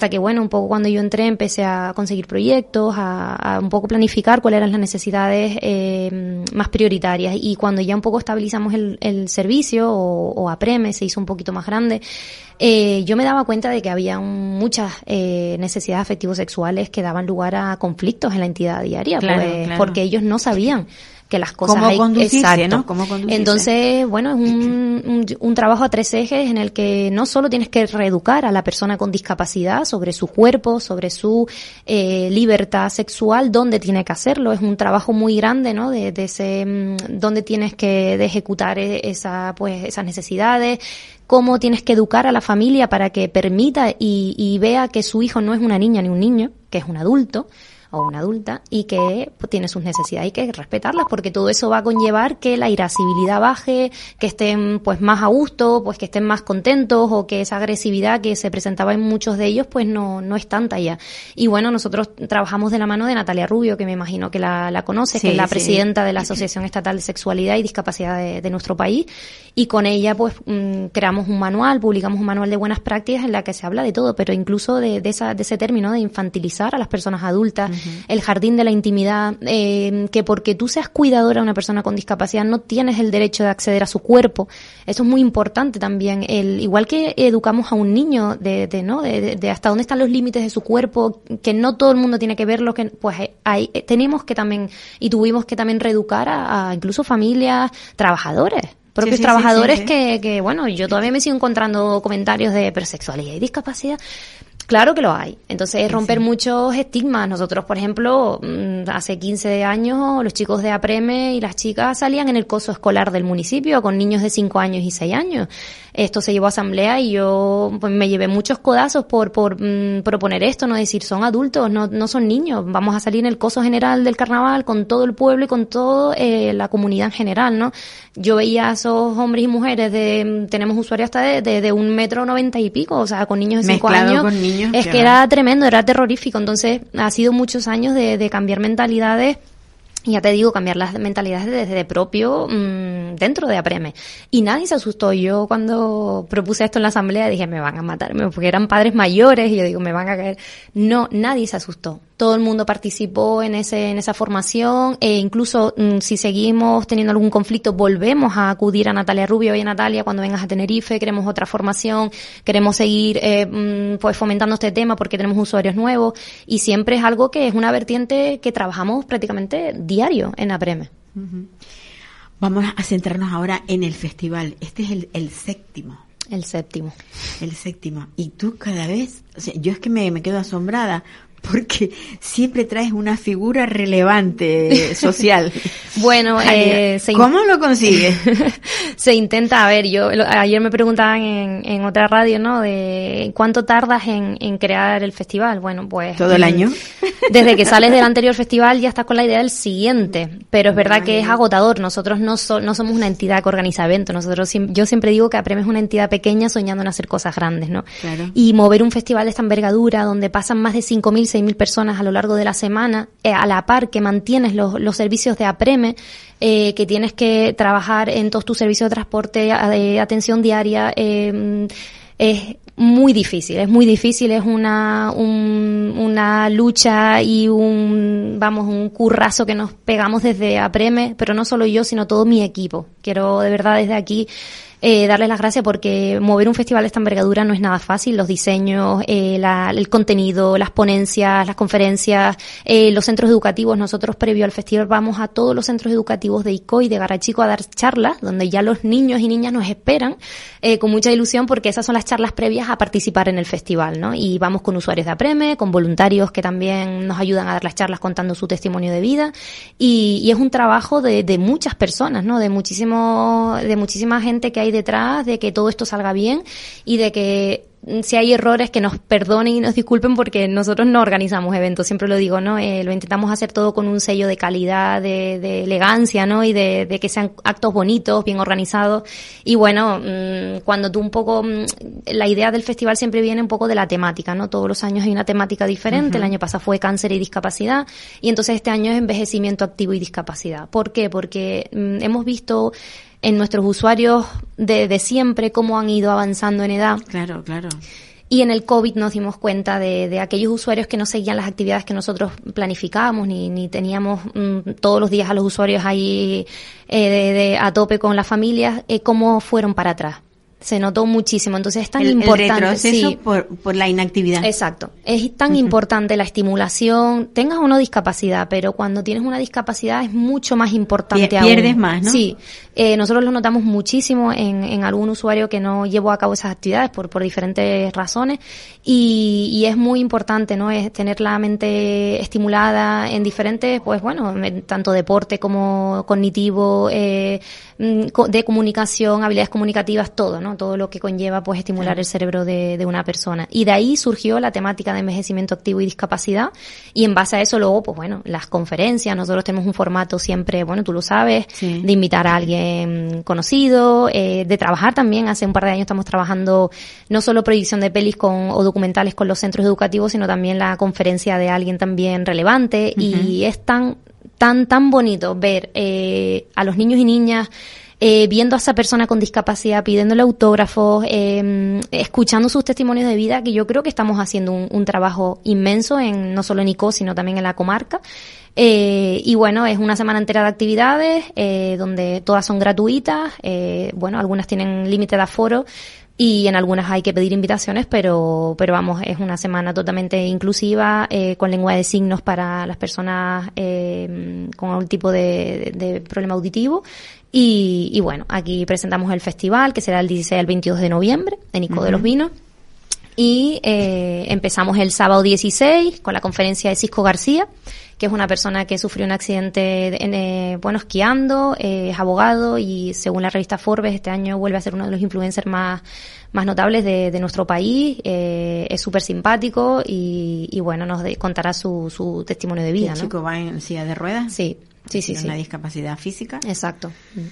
un poco cuando yo entré empecé a conseguir proyectos, a, a un poco planificar cuáles eran las necesidades eh, más prioritarias, y cuando ya un poco estabilizamos el, el servicio o, o APREME se hizo un poquito más grande, eh, yo me daba cuenta de que había un, muchas eh, necesidades afectivo-sexuales que daban lugar a conflictos en la entidad diaria, claro, pues, claro. porque ellos no sabían que las cosas ¿Cómo hay, conducirse, exacto. ¿no? ¿Cómo conducirse? Entonces, bueno, es un, un, un trabajo a tres ejes en el que no solo tienes que reeducar a la persona con discapacidad sobre su cuerpo, sobre su eh, libertad sexual, dónde tiene que hacerlo. Es un trabajo muy grande, ¿no? De, de ese, dónde tienes que de ejecutar esa, pues, esas necesidades, cómo tienes que educar a la familia para que permita y, y vea que su hijo no es una niña ni un niño, que es un adulto o una adulta, y que pues, tiene sus necesidades, hay que respetarlas, porque todo eso va a conllevar que la irascibilidad baje, que estén pues más a gusto, pues que estén más contentos, o que esa agresividad que se presentaba en muchos de ellos pues no no es tanta ya. Y bueno, nosotros trabajamos de la mano de Natalia Rubio, que me imagino que la, la conoces, sí, que es la sí. presidenta de la Asociación Estatal de Sexualidad y Discapacidad de, de nuestro país, y con ella pues mmm, creamos un manual, publicamos un manual de buenas prácticas en la que se habla de todo, pero incluso de, de, esa, de ese término de infantilizar a las personas adultas, uh-huh. el jardín de la intimidad, eh, que porque tú seas cuidadora de una persona con discapacidad no tienes el derecho de acceder a su cuerpo. Eso es muy importante también. El, igual que educamos a un niño de, de no de, de, de hasta dónde están los límites de su cuerpo, que no todo el mundo tiene que verlo, que pues hay, tenemos que también y tuvimos que también reeducar a, a incluso familias, trabajadores. propios sí, sí, trabajadores sí, sí, sí. Que, que, bueno, yo todavía me sigo encontrando comentarios de pero sexualidad y discapacidad. Claro que lo hay. Entonces, es romper sí. muchos estigmas. Nosotros, por ejemplo, hace quince años, los chicos de APREME y las chicas salían en el coso escolar del municipio con niños de cinco años y seis años. Esto se llevó a asamblea y yo pues, me llevé muchos codazos por por mmm, proponer esto, no decir, son adultos, no no son niños. Vamos a salir en el coso general del carnaval con todo el pueblo y con toda eh, la comunidad en general, ¿no? Yo veía a esos hombres y mujeres de, tenemos usuarios hasta de, de, de un metro noventa y pico, o sea, con niños de cinco Mezclado años. Con niños, es que era tremendo, era terrorífico. Entonces, ha sido muchos años de, de cambiar mentalidades. Ya te digo, cambiar las mentalidades desde de propio mmm, dentro de APREME. Y nadie se asustó. Yo cuando propuse esto en la asamblea dije, me van a matarme, porque eran padres mayores y yo digo, me van a caer. No, nadie se asustó. Todo el mundo participó en ese en esa formación, e incluso mmm, si seguimos teniendo algún conflicto, volvemos a acudir a Natalia Rubio. Oye, Natalia, cuando vengas a Tenerife, queremos otra formación, queremos seguir eh, mmm, pues fomentando este tema porque tenemos usuarios nuevos, y siempre es algo que es una vertiente que trabajamos prácticamente diario en APREME. Uh-huh. Vamos a centrarnos ahora en el festival. Este es el, el séptimo. El séptimo. El séptimo. Y tú cada vez, o sea, yo es que me, me quedo asombrada, porque siempre traes una figura relevante social. Bueno, eh, se ¿cómo in- lo consigues? Se intenta, a ver, yo lo, ayer me preguntaban en, en otra radio, ¿no? De cuánto tardas en, en crear el festival. Bueno, pues todo el año. Desde que sales del anterior festival ya estás con la idea del siguiente, pero es verdad que es agotador. Nosotros no so, no somos una entidad que organiza eventos. Nosotros yo siempre digo que APREME es una entidad pequeña soñando en hacer cosas grandes, ¿no? Claro. Y mover un festival de esta envergadura donde pasan más de cinco mil, seis mil personas a lo largo de la semana, eh, a la par que mantienes los, los servicios de APREME, eh, que tienes que trabajar en todos tus servicios de transporte, de atención diaria, eh, es muy difícil, es muy difícil, es una un, una lucha y un, vamos, un currazo que nos pegamos desde APREME, pero no solo yo, sino todo mi equipo. Quiero de verdad desde aquí Eh, darles las gracias, porque mover un festival de esta envergadura no es nada fácil. Los diseños, eh, la, el contenido, las ponencias, las conferencias, eh, los centros educativos. Nosotros previo al festival vamos a todos los centros educativos de Icó y de Garachico a dar charlas, donde ya los niños y niñas nos esperan eh, con mucha ilusión, porque esas son las charlas previas a participar en el festival, ¿no? Y vamos con usuarios de APREME, con voluntarios que también nos ayudan a dar las charlas contando su testimonio de vida, y, y es un trabajo de, de muchas personas, ¿no? De muchísimo, de muchísima gente que hay detrás de que todo esto salga bien, y de que si hay errores que nos perdonen y nos disculpen, porque nosotros no organizamos eventos, siempre lo digo, ¿no? Eh, lo intentamos hacer todo con un sello de calidad, de, de elegancia, ¿no? Y de, de que sean actos bonitos, bien organizados. Y bueno, mmm, cuando tú un poco, mmm, la idea del festival siempre viene un poco de la temática, ¿no? Todos los años hay una temática diferente. Uh-huh. El año pasado fue cáncer y discapacidad, y entonces este año es envejecimiento activo y discapacidad. ¿Por qué? Porque mmm, hemos visto en nuestros usuarios de, de siempre cómo han ido avanzando en edad. Claro, claro. Y en el COVID nos dimos cuenta de, de aquellos usuarios que no seguían las actividades que nosotros planificábamos, ni, ni teníamos mmm, todos los días a los usuarios ahí eh, de, de, a tope con las familias, eh, cómo fueron para atrás. Se notó muchísimo, entonces es tan el, importante. El retroceso sí, por, por la inactividad. Exacto. Es tan Uh-huh. importante la estimulación, tengas o no discapacidad, pero cuando tienes una discapacidad es mucho más importante Pier- aún. Pierdes más, ¿no? Sí. Eh, nosotros lo notamos muchísimo en, en algún usuario que no llevó a cabo esas actividades por, por diferentes razones y, y es muy importante, ¿no? Es tener la mente estimulada en diferentes, pues bueno, en tanto deporte como cognitivo, eh, de comunicación, habilidades comunicativas, todo, ¿no? Todo lo que conlleva, pues, estimular sí. el cerebro de, de una persona. Y de ahí surgió la temática de envejecimiento activo y discapacidad. Y en base a eso luego, pues bueno, las conferencias, nosotros tenemos un formato siempre, bueno, tú lo sabes, sí. de invitar a alguien conocido, eh, de trabajar también. Hace un par de años estamos trabajando no solo proyección de pelis con, o documentales con los centros educativos, sino también la conferencia de alguien también relevante. Uh-huh. Y es tan, tan, tan bonito ver eh, a los niños y niñas Eh, viendo a esa persona con discapacidad, pidiéndole autógrafos, eh, escuchando sus testimonios de vida, que yo creo que estamos haciendo un, un trabajo inmenso en no solo en ICO, sino también en la comarca. Eh, y bueno, es una semana entera de actividades, eh, donde todas son gratuitas, eh, bueno, algunas tienen límite de aforo, y en algunas hay que pedir invitaciones, pero pero vamos, es una semana totalmente inclusiva, eh, con lengua de signos para las personas eh, con algún tipo de, de, de problema auditivo. Y, y bueno, aquí presentamos el festival, que será el dieciséis al veintidós de noviembre, en Ico uh-huh. de los Vinos. Y eh, empezamos el sábado dieciséis con la conferencia de Cisco García, que es una persona que sufrió un accidente, en, eh, bueno, esquiando, eh, es abogado y según la revista Forbes este año vuelve a ser uno de los influencers más más notables de, de nuestro país. Eh, es súper simpático y, y bueno, nos de, contará su, su testimonio de vida, ¿El ¿no? chico va en silla de ruedas? Sí, sí, sí. Tiene sí. una discapacidad física. Exacto.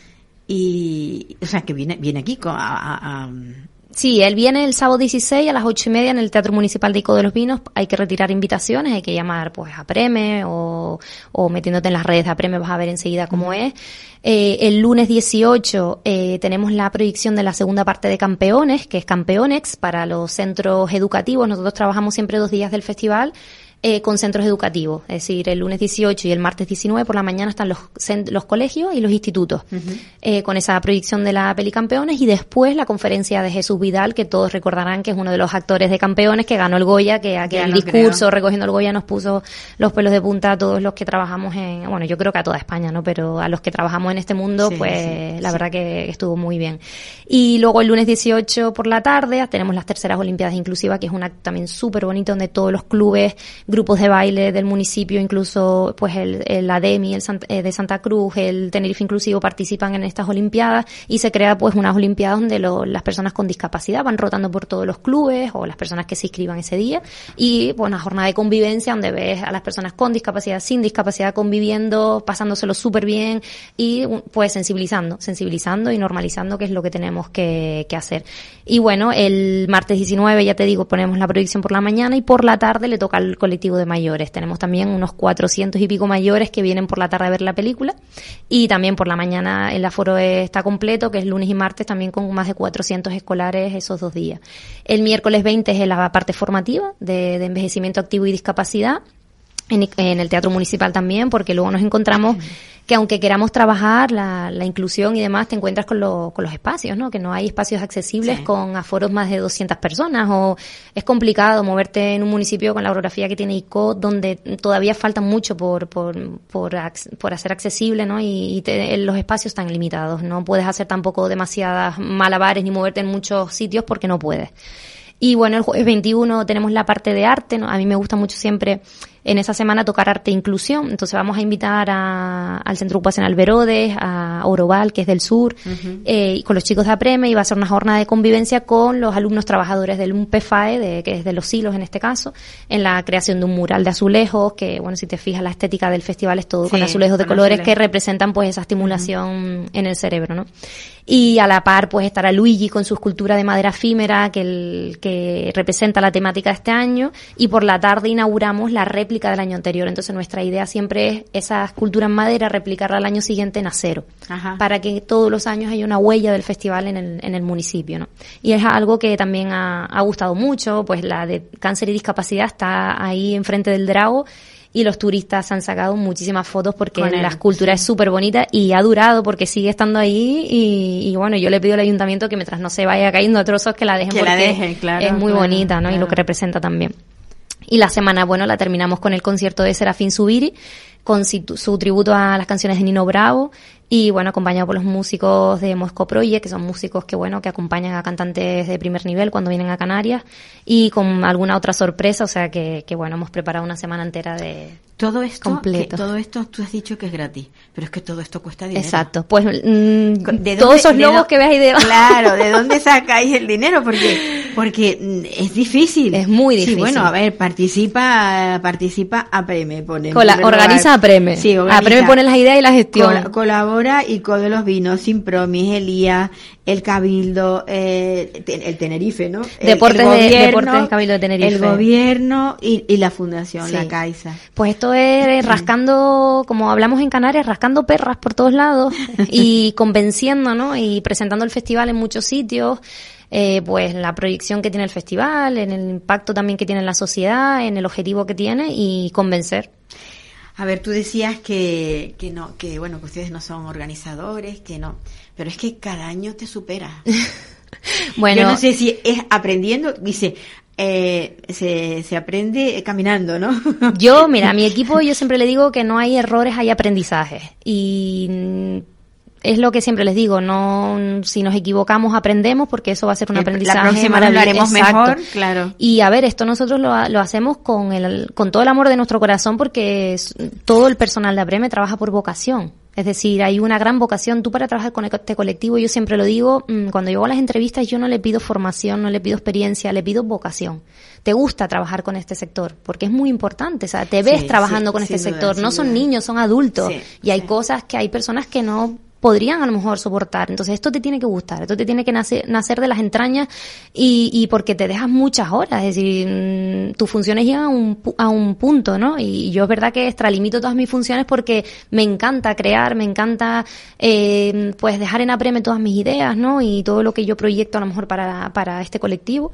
Y, o sea, que viene viene aquí a... a, a Sí, él viene el sábado dieciséis a las ocho y media en el Teatro Municipal de Ico de los Vinos. Hay que retirar invitaciones, hay que llamar pues a Preme o, o metiéndote en las redes de Preme vas a ver enseguida cómo es. Eh, el lunes dieciocho eh, tenemos la proyección de la segunda parte de Campeones, que es Campeonex para los centros educativos. Nosotros trabajamos siempre dos días del festival. Eh, con centros educativos, es decir, el lunes dieciocho y el martes diecinueve por la mañana están los los colegios y los institutos, uh-huh. eh, con esa proyección de la peli Campeones, y después la conferencia de Jesús Vidal, que todos recordarán que es uno de los actores de Campeones, que ganó el Goya, que aquel discurso creo. recogiendo el Goya nos puso los pelos de punta a todos los que trabajamos en, bueno, yo creo que a toda España, ¿no? Pero a los que trabajamos en este mundo, sí, pues sí, la sí. verdad que estuvo muy bien. Y luego el lunes dieciocho por la tarde tenemos las terceras Olimpiadas Inclusivas, que es un acto también súper bonito, donde todos los clubes, grupos de baile del municipio, incluso pues el, el ADEMI el Sant, eh, de Santa Cruz, el Tenerife Inclusivo participan en estas Olimpiadas, y se crea pues unas Olimpiadas donde lo, las personas con discapacidad van rotando por todos los clubes o las personas que se inscriban ese día, y pues una jornada de convivencia donde ves a las personas con discapacidad, sin discapacidad conviviendo, pasándoselo súper bien y pues sensibilizando, sensibilizando y normalizando, que es lo que tenemos que, que hacer. Y bueno, el martes diecinueve, ya te digo, ponemos la proyección por la mañana y por la tarde le toca al colectivo de mayores. Tenemos también unos cuatrocientos y pico mayores que vienen por la tarde a ver la película, y también por la mañana el aforo está completo, que es lunes y martes, también con más de cuatrocientos escolares esos dos días. El miércoles veinte es la parte formativa de, de envejecimiento activo y discapacidad, en, en el Teatro Municipal también, porque luego nos encontramos que aunque queramos trabajar la, la inclusión y demás, te encuentras con, lo, con los espacios, ¿no? Que no hay espacios accesibles sí. con aforos más de doscientas personas, o es complicado moverte en un municipio con la orografía que tiene Ico, donde todavía falta mucho por por por, por hacer accesible, ¿no? Y, y te, los espacios están limitados. No puedes hacer tampoco demasiadas malabares ni moverte en muchos sitios porque no puedes. Y bueno, el jueves veintiuno tenemos la parte de arte, ¿no? A mí me gusta mucho siempre en esa semana tocar arte e inclusión. Entonces vamos a invitar a, al Centro Ocupacional Verodes, a Oroval, que es del sur, uh-huh. eh, y con los chicos de APREME, y va a ser una jornada de convivencia con los alumnos trabajadores del U P F A E, de, que es de los silos en este caso, en la creación de un mural de azulejos, que bueno, si te fijas, la estética del festival es todo sí, con azulejos de con colores azulejos. Que representan pues esa estimulación uh-huh. en el cerebro, ¿no? Y a la par pues estará Luigi con su escultura de madera efímera, que, el, que representa la temática de este año, y por la tarde inauguramos la réplica réplica del año anterior. Entonces nuestra idea siempre es esa escultura en madera, replicarla al año siguiente en acero, Ajá. para que todos los años haya una huella del festival en el, en el municipio, ¿no? Y es algo que también ha, ha gustado mucho, pues la de cáncer y discapacidad está ahí enfrente del Drago, y los turistas han sacado muchísimas fotos porque él, la escultura sí. es súper bonita y ha durado porque sigue estando ahí y, y bueno, yo le pido al ayuntamiento que mientras no se vaya cayendo a trozos que la dejen que porque la dejen, claro, es muy claro, bonita, ¿no? Claro. Y lo que representa también. Y la semana, bueno, la terminamos con el concierto de Serafín Zubiri, con su, su tributo a las canciones de Nino Bravo, y bueno, acompañado por los músicos de Mosco Project, que son músicos que bueno, que acompañan a cantantes de primer nivel cuando vienen a Canarias, y con alguna otra sorpresa, o sea que, que bueno, hemos preparado una semana entera de todo esto, completo. Que todo esto tú has dicho que es gratis, pero es que todo esto cuesta dinero. Exacto, pues mmm, ¿De todos dónde, esos logos do, que ves ahí de... Claro, ¿de dónde sacáis el dinero? Porque porque es difícil. Es muy difícil. Sí, bueno, a ver, participa participa APREME, pone. Cola, organiza APREME. Sí, organiza. APREME pone las ideas y la gestión. Col- colabora y Code los Vinos, Simpromis, Elías, el Cabildo, eh, el Tenerife, ¿no? Deportes, el, el gobierno, de, Deportes del Cabildo de Tenerife. El gobierno y, y la fundación, sí. la Caixa. Pues esto es rascando, como hablamos en Canarias, rascando perras por todos lados y convenciendo, ¿no? Y presentando el festival en muchos sitios. Eh, pues la proyección que tiene el festival, en el impacto también que tiene en la sociedad, en el objetivo que tiene y convencer. A ver, tú decías que, que no, que bueno, que ustedes no son organizadores, que no, pero es que cada año te superas. Bueno. Yo no sé si es aprendiendo, dice, eh, se, se aprende caminando, ¿no? Yo, mira, a mi equipo yo siempre le digo que no hay errores, hay aprendizajes. Y es lo que siempre les digo, no, si nos equivocamos aprendemos porque eso va a ser un aprendizaje. La próxima vez lo haremos mejor, claro. Y a ver, esto nosotros lo, lo hacemos con el, con todo el amor de nuestro corazón porque es, todo el personal de APREME trabaja por vocación. Es decir, hay una gran vocación. Tú para trabajar con este colectivo, yo siempre lo digo, cuando yo hago las entrevistas yo no le pido formación, no le pido experiencia, le pido vocación. Te gusta trabajar con este sector, porque es muy importante, o sea, te ves sí, trabajando sí, con este duda, sector. No son duda. niños, son adultos. Sí, y hay sí. cosas que hay personas que no podrían a lo mejor soportar. Entonces esto te tiene que gustar, esto te tiene que nacer, nacer de las entrañas y, y porque te dejas muchas horas, es decir, mmm, tus funciones llegan a un, a un punto, ¿no? Y yo es verdad que extralimito todas mis funciones porque me encanta crear, me encanta eh, pues dejar en APREME todas mis ideas, ¿no? Y todo lo que yo proyecto a lo mejor para, para este colectivo.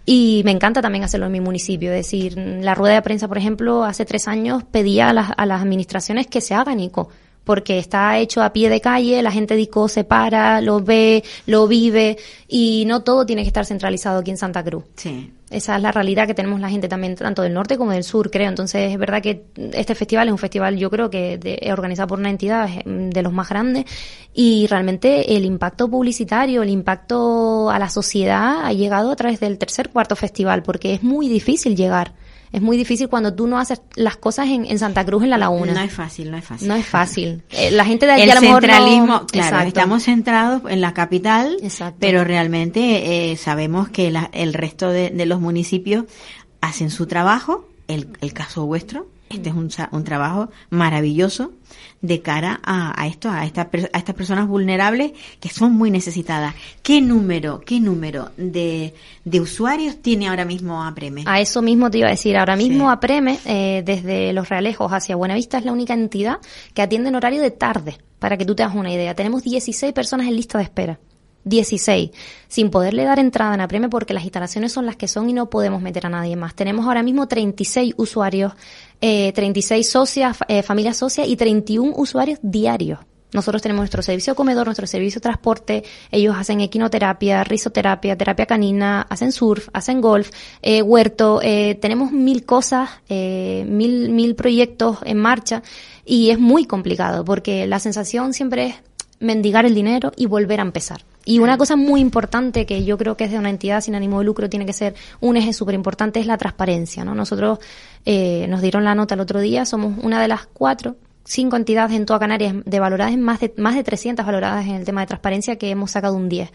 Y me encanta también hacerlo en mi municipio, es decir, la rueda de prensa, por ejemplo, hace tres años pedía a las, a las administraciones que se hagan I C O, porque está hecho a pie de calle, la gente de I C O se para, lo ve, lo vive, y no todo tiene que estar centralizado aquí en Santa Cruz. Sí. Esa es la realidad que tenemos la gente también, tanto del norte como del sur, creo. Entonces, es verdad que este festival es un festival, yo creo que de, es organizado por una entidad de los más grandes, y realmente el impacto publicitario, el impacto a la sociedad ha llegado a través del tercer, cuarto festival, porque es muy difícil llegar. Es muy difícil cuando tú no haces las cosas en, en Santa Cruz, en La Laguna. No es fácil, no es fácil. No es fácil. Eh, la gente de allí el a lo mejor centralismo, no... claro, Exacto. Estamos centrados en la capital, Exacto. pero realmente eh, sabemos que la, el resto de, de los municipios hacen su trabajo. El, el caso vuestro, este es un, un trabajo maravilloso de cara a, a esto, a, esta, a estas personas vulnerables que son muy necesitadas. ¿Qué número, qué número de, de usuarios tiene ahora mismo APREME? A eso mismo te iba a decir. Ahora mismo Sí. APREME, eh, desde Los Realejos hacia Buenavista, es la única entidad que atiende en horario de tarde, para que tú te hagas una idea. Tenemos dieciséis personas en lista de espera. dieciséis, sin poderle dar entrada en APREME porque las instalaciones son las que son y no podemos meter a nadie más. Tenemos ahora mismo treinta y seis usuarios, eh, treinta y seis socias, eh, familias socias y treinta y uno usuarios diarios. Nosotros tenemos nuestro servicio de comedor, nuestro servicio de transporte, ellos hacen equinoterapia, risoterapia, terapia canina, hacen surf, hacen golf, eh, huerto, eh, tenemos mil cosas, eh, mil, mil proyectos en marcha y es muy complicado porque la sensación siempre es mendigar el dinero y volver a empezar. Y una cosa muy importante que yo creo que es de una entidad sin ánimo de lucro, tiene que ser un eje súper importante, es la transparencia, ¿no? Nosotros eh, nos dieron la nota el otro día, somos una de las cuatro, cinco entidades en toda Canarias de valoradas, más de, más de trescientas valoradas en el tema de transparencia, que hemos sacado un diez.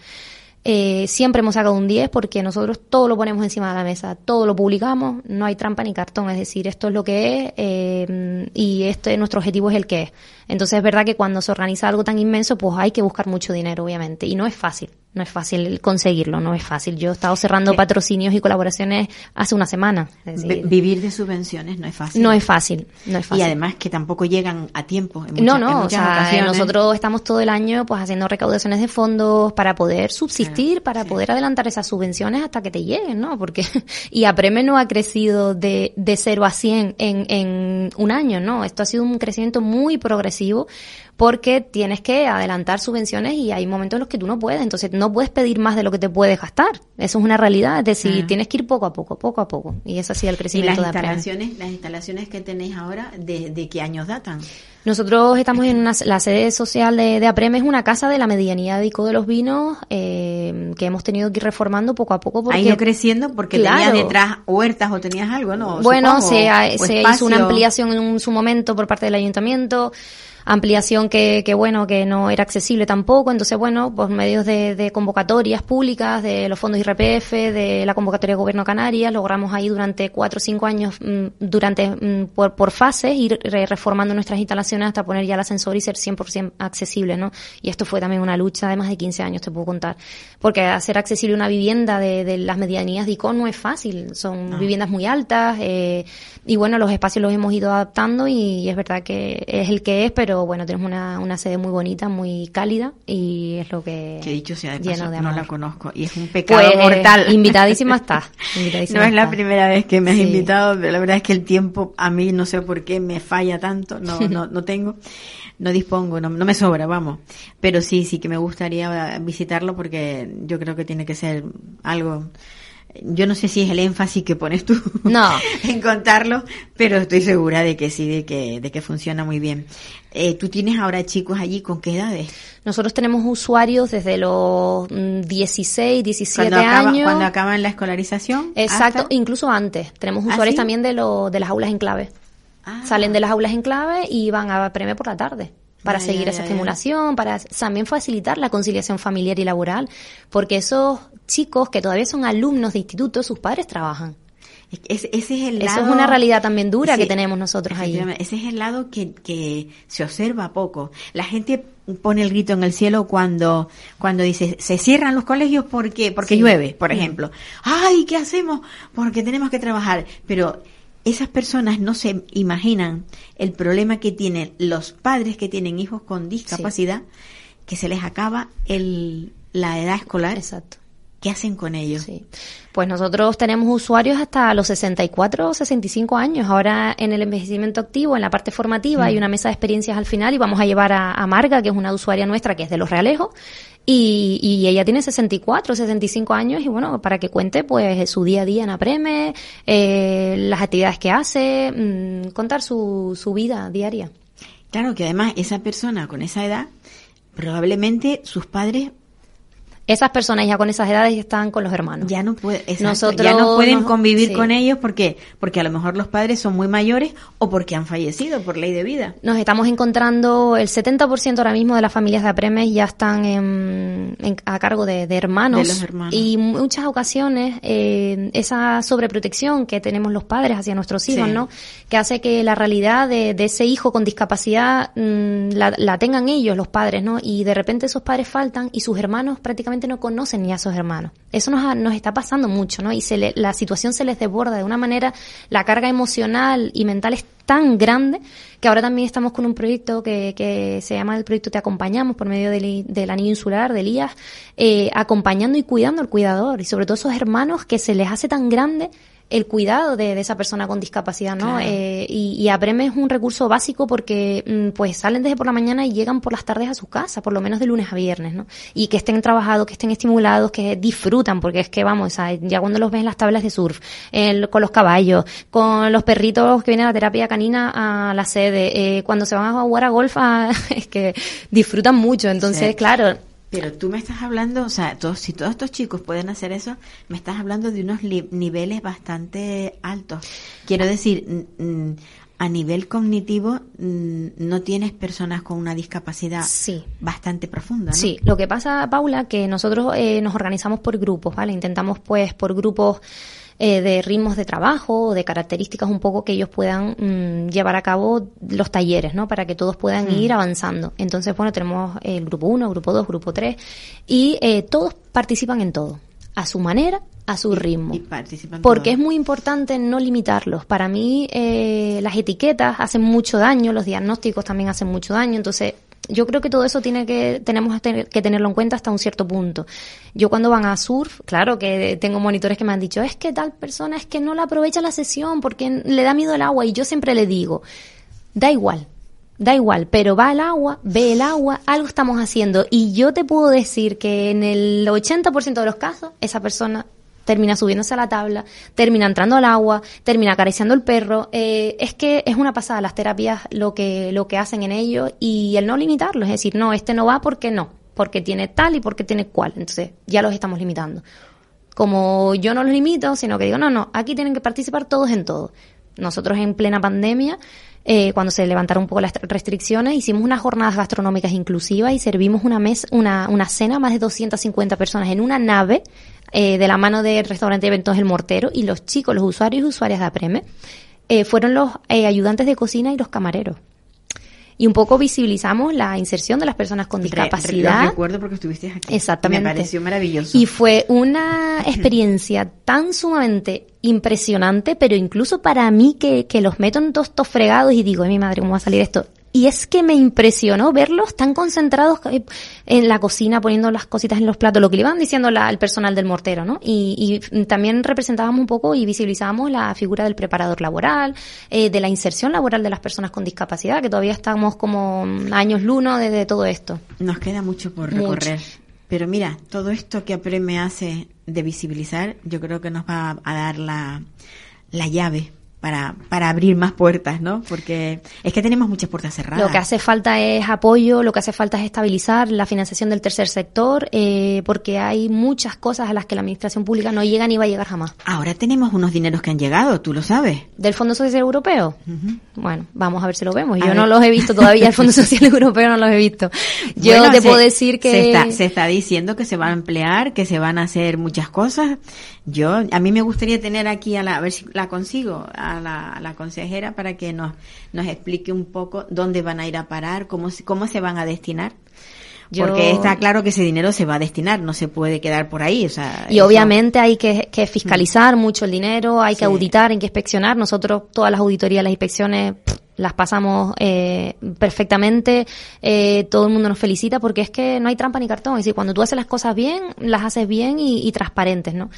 Eh, siempre hemos sacado un diez porque nosotros todo lo ponemos encima de la mesa, todo lo publicamos, no hay trampa ni cartón, es decir, esto es lo que es eh, y este nuestro objetivo es el que es. Entonces es verdad que cuando se organiza algo tan inmenso, pues hay que buscar mucho dinero, obviamente, y no es fácil, no es fácil conseguirlo, no es fácil. Yo he estado cerrando ¿Qué? patrocinios y colaboraciones hace una semana. Es decir, vivir de subvenciones no es fácil. No es fácil, no es fácil. Y además que tampoco llegan a tiempo. En muchas, no, no, en muchas o sea, ocasiones. Nosotros estamos todo el año pues haciendo recaudaciones de fondos para poder subsistir, claro, para sí. poder adelantar esas subvenciones hasta que te lleguen, ¿no? Porque y APREME no ha crecido de de cero a cien en en un año, ¿no? Esto ha sido un crecimiento muy progresivo porque tienes que adelantar subvenciones y hay momentos en los que tú no puedes, entonces no puedes pedir más de lo que te puedes gastar. Eso es una realidad, es decir, ah. tienes que ir poco a poco, poco a poco. Y eso ha sido el crecimiento de APREME. ¿Y las instalaciones, las instalaciones que tenéis ahora, de, de qué años datan? Nosotros estamos en una, la sede social de, de APREME, es una casa de la medianía de Ico de los Vinos, eh, que hemos tenido que ir reformando poco a poco. Porque, ha ido creciendo porque claro, tenías detrás huertas o tenías algo, ¿no? Bueno, Supongo, se, se hizo una ampliación en un, su momento por parte del ayuntamiento, ampliación que, que bueno, que no era accesible tampoco, entonces bueno, pues medios de, de convocatorias públicas, de los fondos I R P F, de la convocatoria de Gobierno de Canarias, logramos ahí durante cuatro o cinco años, durante, por, por fases, ir reformando nuestras instalaciones hasta poner ya el ascensor y ser cien por ciento accesible, ¿no? Y esto fue también una lucha de más de quince años, te puedo contar, porque hacer accesible una vivienda de, de las medianías de Ico no es fácil, son no. viviendas muy altas, eh, y bueno, los espacios los hemos ido adaptando y es verdad que es el que es, pero bueno, tenemos una, una sede muy bonita, muy cálida y es lo que... Que dicho sea de paso, lleno de no amor. la conozco y es un pecado pues, mortal. Invitadísima está. Invitadísima no es está. la primera vez que me has sí. invitado, pero la verdad es que el tiempo a mí no sé por qué me falla tanto, no no no tengo, no dispongo, no, no me sobra, vamos. Pero sí, sí que me gustaría visitarlo porque yo creo que tiene que ser algo... Yo no sé si es el énfasis que pones tú no. en contarlo, pero estoy segura de que sí, de que de que funciona muy bien. Eh, ¿Tú tienes ahora chicos allí con qué edades? Nosotros tenemos usuarios desde los dieciséis, diecisiete cuando acaba, años. Cuando acaban la escolarización. Exacto, hasta... incluso antes. Tenemos usuarios ¿Ah, sí? también de, lo, de las aulas en clave. Ah. Salen de las aulas en clave y van a APREME por la tarde. Para ya, seguir ya, esa ya, estimulación, ya. para también facilitar la conciliación familiar y laboral, porque esos chicos que todavía son alumnos de instituto, sus padres trabajan. Ese, ese es el Eso lado, es una realidad también dura sí, que tenemos nosotros ahí. Ese es el lado que, que se observa poco. La gente pone el grito en el cielo cuando cuando dice se cierran los colegios porque porque sí. llueve, por ejemplo. ¡Ay, qué hacemos! Porque tenemos que trabajar. Pero esas personas no se imaginan el problema que tienen los padres que tienen hijos con discapacidad, sí. que se les acaba el la edad escolar. Exacto. ¿Qué hacen con ellos? Sí. Pues nosotros tenemos usuarios hasta los sesenta y cuatro o sesenta y cinco años. Ahora en el envejecimiento activo, en la parte formativa, mm. hay una mesa de experiencias al final y vamos a llevar a, a Marga, que es una usuaria nuestra que es de Los Realejos. Y, y ella tiene sesenta y cuatro, sesenta y cinco años y bueno, para que cuente pues su día a día en APREME, eh, las actividades que hace, mmm, contar su, su vida diaria. Claro que además esa persona con esa edad, probablemente sus padres... Esas personas ya con esas edades ya están con los hermanos. Ya no puede, exacto, Nosotros ya no pueden nos, convivir sí. con ellos porque porque a lo mejor los padres son muy mayores o porque han fallecido por ley de vida. Nos estamos encontrando, el setenta por ciento ahora mismo de las familias de APREME ya están en, en, a cargo de, de hermanos. De los hermanos. Y en muchas ocasiones eh, esa sobreprotección que tenemos los padres hacia nuestros hijos, sí. ¿no? Que hace que la realidad de, de ese hijo con discapacidad mmm, la, la tengan ellos, los padres, ¿no? Y de repente esos padres faltan y sus hermanos prácticamente no conocen ni a sus hermanos. Eso nos, ha, nos está pasando mucho, ¿no? Y se le, la situación se les desborda de una manera, la carga emocional y mental es tan grande que ahora también estamos con un proyecto que, que se llama el proyecto Te Acompañamos por medio del, del anillo insular, del I A S, eh, acompañando y cuidando al cuidador y sobre todo esos hermanos que se les hace tan grande el cuidado de, de esa persona con discapacidad, ¿no? Claro. Eh, y, y APREME es un recurso básico porque pues salen desde por la mañana y llegan por las tardes a su casa, por lo menos de lunes a viernes, ¿no? Y que estén trabajados, que estén estimulados, que disfrutan, porque es que vamos, o sea, ya cuando los ves en las tablas de surf, el, con los caballos, con los perritos que vienen a la terapia canina a la sede, eh, cuando se van a jugar a golf, a, es que disfrutan mucho, entonces, sí. claro... Pero tú me estás hablando, o sea, todos, si todos estos chicos pueden hacer eso, me estás hablando de unos li- niveles bastante altos. Quiero decir, n- a nivel cognitivo, n- no tienes personas con una discapacidad sí. bastante profunda, ¿no? Sí, lo que pasa, Paula, que nosotros eh, nos organizamos por grupos, ¿vale? Intentamos, pues, por grupos eh, de ritmos de trabajo, de características un poco que ellos puedan mmm, llevar a cabo los talleres, ¿no? Para que todos puedan mm. ir avanzando. Entonces, bueno, tenemos el grupo uno, grupo dos, grupo tres y eh, todos participan en todo, a su manera, a su y, ritmo. Y participan porque todos. Es muy importante no limitarlos. Para mí, eh, las etiquetas hacen mucho daño, los diagnósticos también hacen mucho daño, entonces yo creo que todo eso tiene que tenemos que tenerlo en cuenta hasta un cierto punto. Yo cuando van a surf, claro que tengo monitores que me han dicho, es que tal persona es que no la aprovecha la sesión porque le da miedo el agua, y yo siempre le digo, da igual, da igual, pero va al agua, ve el agua, algo estamos haciendo, y yo te puedo decir que en el ochenta por ciento de los casos esa persona termina subiéndose a la tabla, termina entrando al agua, termina acariciando el perro. Eh, es que es una pasada las terapias lo que lo que hacen en ellos, y el no limitarlo, es decir, no, este no va porque no, porque tiene tal y porque tiene cual. Entonces ya los estamos limitando. Como yo no los limito, sino que digo, no, no, aquí tienen que participar todos en todo. Nosotros en plena pandemia, eh, cuando se levantaron un poco las restricciones, hicimos unas jornadas gastronómicas inclusivas y servimos una mesa, una, una cena a más de doscientas cincuenta personas en una nave, eh, de la mano del restaurante de eventos El Mortero, y los chicos, los usuarios y usuarias de APREME, eh, fueron los eh, ayudantes de cocina y los camareros. Y un poco visibilizamos la inserción de las personas con discapacidad. Lo recuerdo porque estuviste aquí. Exactamente. Me pareció maravilloso. Y fue una experiencia tan sumamente impresionante, pero incluso para mí que, que los meto en todos estos fregados y digo, ay, mi madre, ¿cómo va a salir esto? Y es que me impresionó verlos tan concentrados en la cocina, poniendo las cositas en los platos, lo que le iban diciendo la, el personal del Mortero, ¿no? Y, y también representábamos un poco y visibilizábamos la figura del preparador laboral, eh, de la inserción laboral de las personas con discapacidad, que todavía estamos como años luz desde todo esto. Nos queda mucho por recorrer. Mucho. Pero mira, todo esto que APREME hace de visibilizar, yo creo que nos va a dar la, la llave para para abrir más puertas, ¿no? Porque es que tenemos muchas puertas cerradas. Lo que hace falta es apoyo, lo que hace falta es estabilizar la financiación del tercer sector, eh, porque hay muchas cosas a las que la administración pública no llega ni va a llegar jamás. Ahora tenemos unos dineros que han llegado, tú lo sabes. ¿Del Fondo Social Europeo? Uh-huh. Bueno, vamos a ver si lo vemos. Yo a no ver. los he visto todavía, el Fondo Social Europeo no los he visto. Yo bueno, te se, puedo decir que... Se está, se está diciendo que se va a emplear, que se van a hacer muchas cosas. Yo, a mí me gustaría tener aquí a la, a ver si la consigo, a la, a la consejera para que nos, nos explique un poco dónde van a ir a parar, cómo, cómo se van a destinar. Yo... Porque está claro que ese dinero se va a destinar, no se puede quedar por ahí. O sea, y eso... obviamente hay que, que fiscalizar mm. mucho el dinero, hay que sí. auditar, hay que inspeccionar. Nosotros todas las auditorías, las inspecciones pff, las pasamos eh, perfectamente, eh, todo el mundo nos felicita porque es que no hay trampa ni cartón. Es decir, cuando tú haces las cosas bien, las haces bien y, y transparentes, ¿no?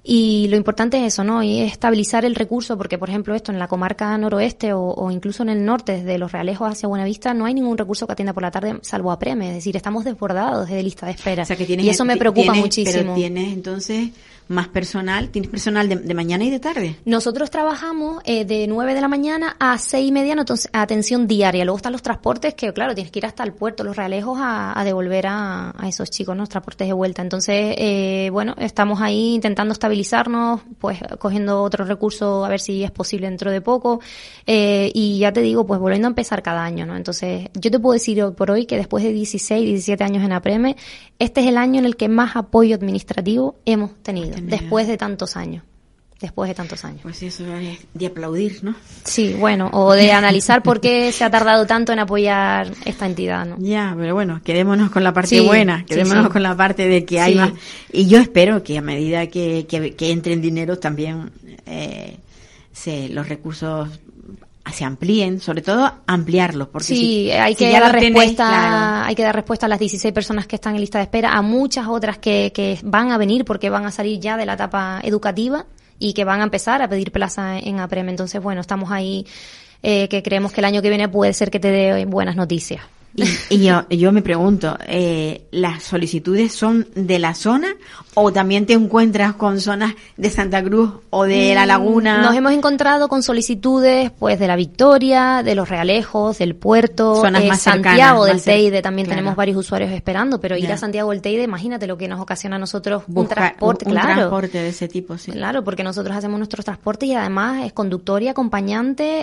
Y lo importante es eso, ¿no? Y es estabilizar el recurso, porque por ejemplo esto en la comarca noroeste o, o incluso en el norte, desde Los Realejos hacia Buenavista, no hay ningún recurso que atienda por la tarde salvo APREME. Es decir, estamos desbordados de lista de espera. O sea, que tienes, y eso me preocupa tienes, muchísimo. Pero tienes entonces más personal, tienes personal de, de mañana y de tarde. Nosotros trabajamos eh, de nueve de la mañana a seis y media, entonces atención diaria. Luego están los transportes que, claro, tienes que ir hasta el puerto, Los Realejos, a, a devolver a, a esos chicos, ¿no? Los transportes de vuelta. Entonces, eh, bueno, estamos ahí intentando estabilizarnos, pues cogiendo otro recurso a ver si es posible dentro de poco. Eh, y ya te digo, pues volviendo a empezar cada año, ¿no? Entonces, yo te puedo decir hoy por hoy que después de dieciséis, diecisiete años en APREME, este es el año en el que más apoyo administrativo hemos tenido. Después de tantos años. Después de tantos años. Pues eso es de aplaudir, ¿no? Sí, bueno, o de analizar por qué se ha tardado tanto en apoyar esta entidad, ¿no? Ya, pero bueno, quedémonos con la parte sí, buena, quedémonos sí, sí. con la parte de que hay sí. más. Y yo espero que a medida que, que, que entren dineros también eh, se, los recursos se amplíen, sobre todo ampliarlos, porque sí, si, hay si que ya dar lo respuesta, tenés, claro. hay que dar respuesta a las dieciséis personas que están en lista de espera, a muchas otras que, que van a venir porque van a salir ya de la etapa educativa y que van a empezar a pedir plaza en APREME. Entonces, bueno, estamos ahí, eh, que creemos que el año que viene puede ser que te dé buenas noticias. Y, y yo, yo me pregunto, eh, ¿las solicitudes son de la zona o también te encuentras con zonas de Santa Cruz o de La Laguna? Nos hemos encontrado con solicitudes pues de La Victoria, de Los Realejos, del Puerto, zonas eh, más Santiago cercanas, del más cer- Teide, también claro. tenemos varios usuarios esperando, pero ir ya. a Santiago del Teide, imagínate lo que nos ocasiona a nosotros Buscar, un transporte, un, un claro. transporte de ese tipo, sí. Claro, porque nosotros hacemos nuestros transportes y además es conductor y acompañante,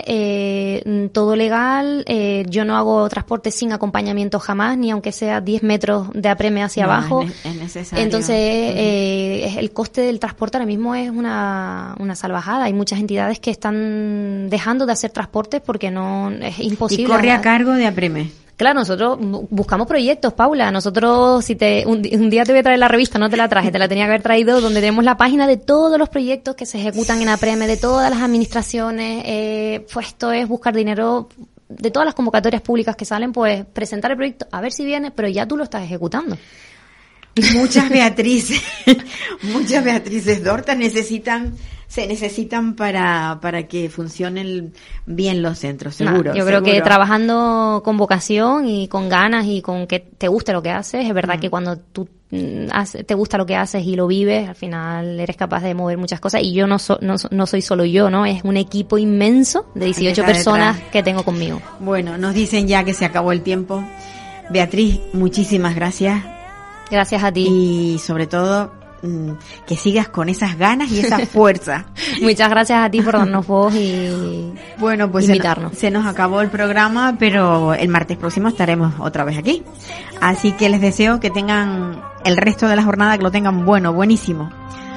eh, todo legal, eh, yo no hago transporte sin acompañamiento jamás, ni aunque sea diez metros de APREME hacia no, abajo. es, ne- es necesario. Entonces, eh, el coste del transporte ahora mismo es una, una salvajada. Hay muchas entidades que están dejando de hacer transportes porque no es imposible. Y corre a cargo de APREME. Claro, nosotros buscamos proyectos, Paula. Nosotros, si te un, un día te voy a traer la revista, no te la traje, te la tenía que haber traído, donde tenemos la página de todos los proyectos que se ejecutan en APREME, de todas las administraciones. Eh, pues esto es buscar dinero de todas las convocatorias públicas que salen, pues presentar el proyecto, a ver si viene, pero ya tú lo estás ejecutando. Muchas Beatrices, muchas Beatrices Dorta necesitan, se necesitan para, para que funcionen bien los centros, seguro. No, yo creo que trabajando con vocación y con ganas y con que te guste lo que haces, es verdad mm. que cuando tú haces, te gusta lo que haces y lo vives, al final eres capaz de mover muchas cosas. Y yo no, so, no, no soy solo yo, ¿no? Es un equipo inmenso de dieciocho personas detrás que tengo conmigo. Bueno, nos dicen ya que se acabó el tiempo. Beatriz, muchísimas gracias. Gracias a ti. Y sobre todo, que sigas con esas ganas y esa fuerza. Muchas gracias a ti por darnos voz y bueno, pues invitarnos. Se, se nos acabó el programa, pero el martes próximo estaremos otra vez aquí. Así que les deseo que tengan el resto de la jornada, que lo tengan bueno, buenísimo.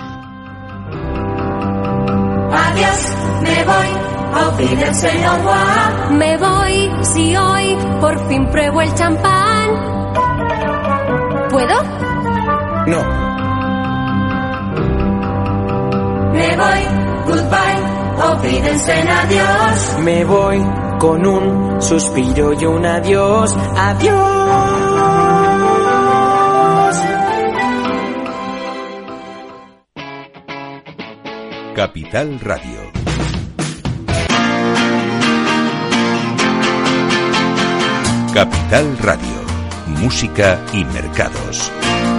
Adiós, me voy, olvídense no va. Me voy, si hoy por fin pruebo el champán. ¿Puedo? No. Me voy, goodbye, olvídense en adiós. Me voy con un suspiro y un adiós, adiós. Capital Radio. Capital Radio. Música y mercados.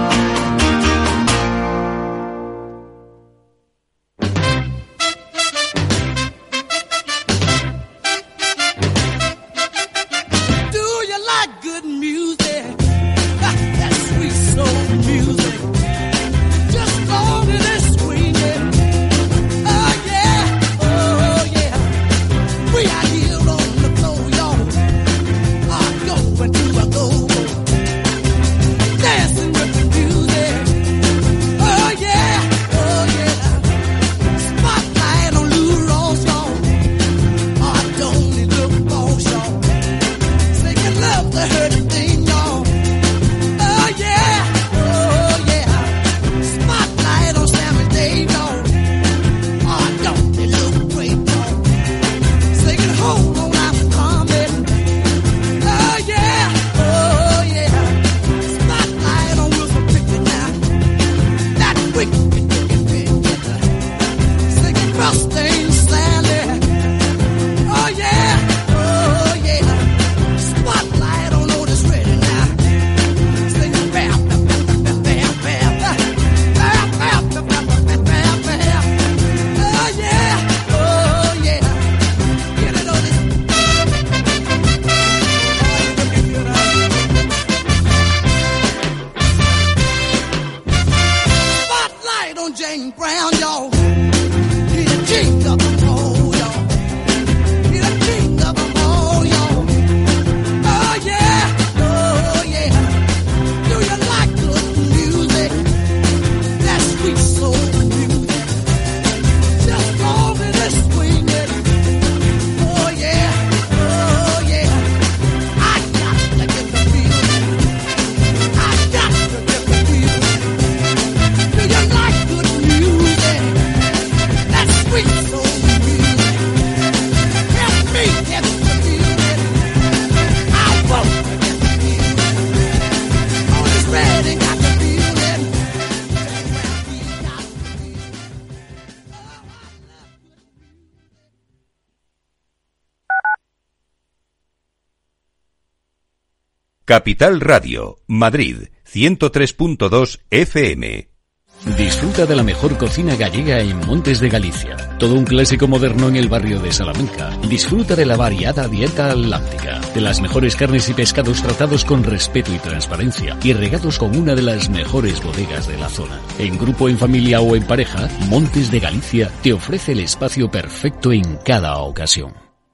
Capital Radio, Madrid, ciento tres punto dos F M. Disfruta de la mejor cocina gallega en Montes de Galicia. Todo un clásico moderno en el barrio de Salamanca. Disfruta de la variada dieta atlántica, de las mejores carnes y pescados tratados con respeto y transparencia y regados con una de las mejores bodegas de la zona. En grupo, en familia o en pareja, Montes de Galicia te ofrece el espacio perfecto en cada ocasión.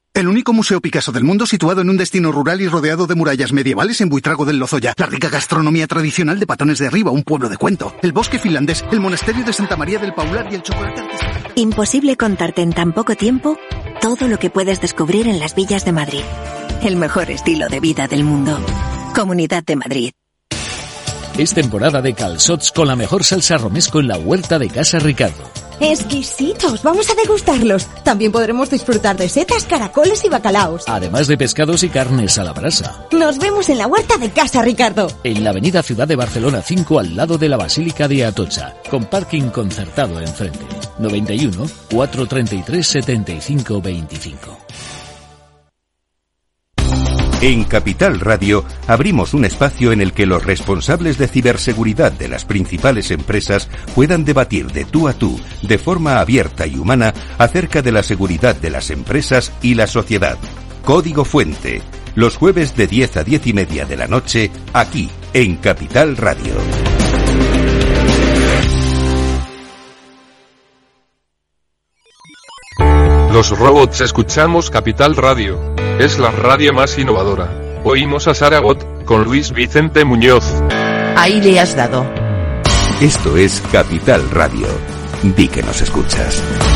El único museo Picasso del mundo situado en un destino rural y rodeado de murallas medievales en Buitrago del Lozoya. La rica gastronomía tradicional de Patones de Arriba, un pueblo de cuento. El bosque finlandés, el monasterio de Santa María del Paular y el chocolate artesanal. Imposible contarte en tan poco tiempo todo lo que puedes descubrir en las villas de Madrid. El mejor estilo de vida del mundo. Comunidad de Madrid. Es temporada de calçots con la mejor salsa romesco en la huerta de Casa Ricardo. ¡Exquisitos! Vamos a degustarlos. También podremos disfrutar de setas, caracoles y bacalaos. Además de pescados y carnes a la brasa. Nos vemos en la huerta de Casa Ricardo. En la avenida Ciudad de Barcelona cinco, al lado de la Basílica de Atocha. Con parking concertado enfrente. noventa y uno, cuatrocientos treinta y tres, setenta y cinco veinticinco. En Capital Radio abrimos un espacio en el que los responsables de ciberseguridad de las principales empresas puedan debatir de tú a tú, de forma abierta y humana, acerca de la seguridad de las empresas y la sociedad. Código Fuente, los jueves de diez a diez y media de la noche, aquí, en Capital Radio. Los robots escuchamos Capital Radio. Es la radio más innovadora. Oímos a Saragot, con Luis Vicente Muñoz. Ahí le has dado. Esto es Capital Radio. Di que nos escuchas.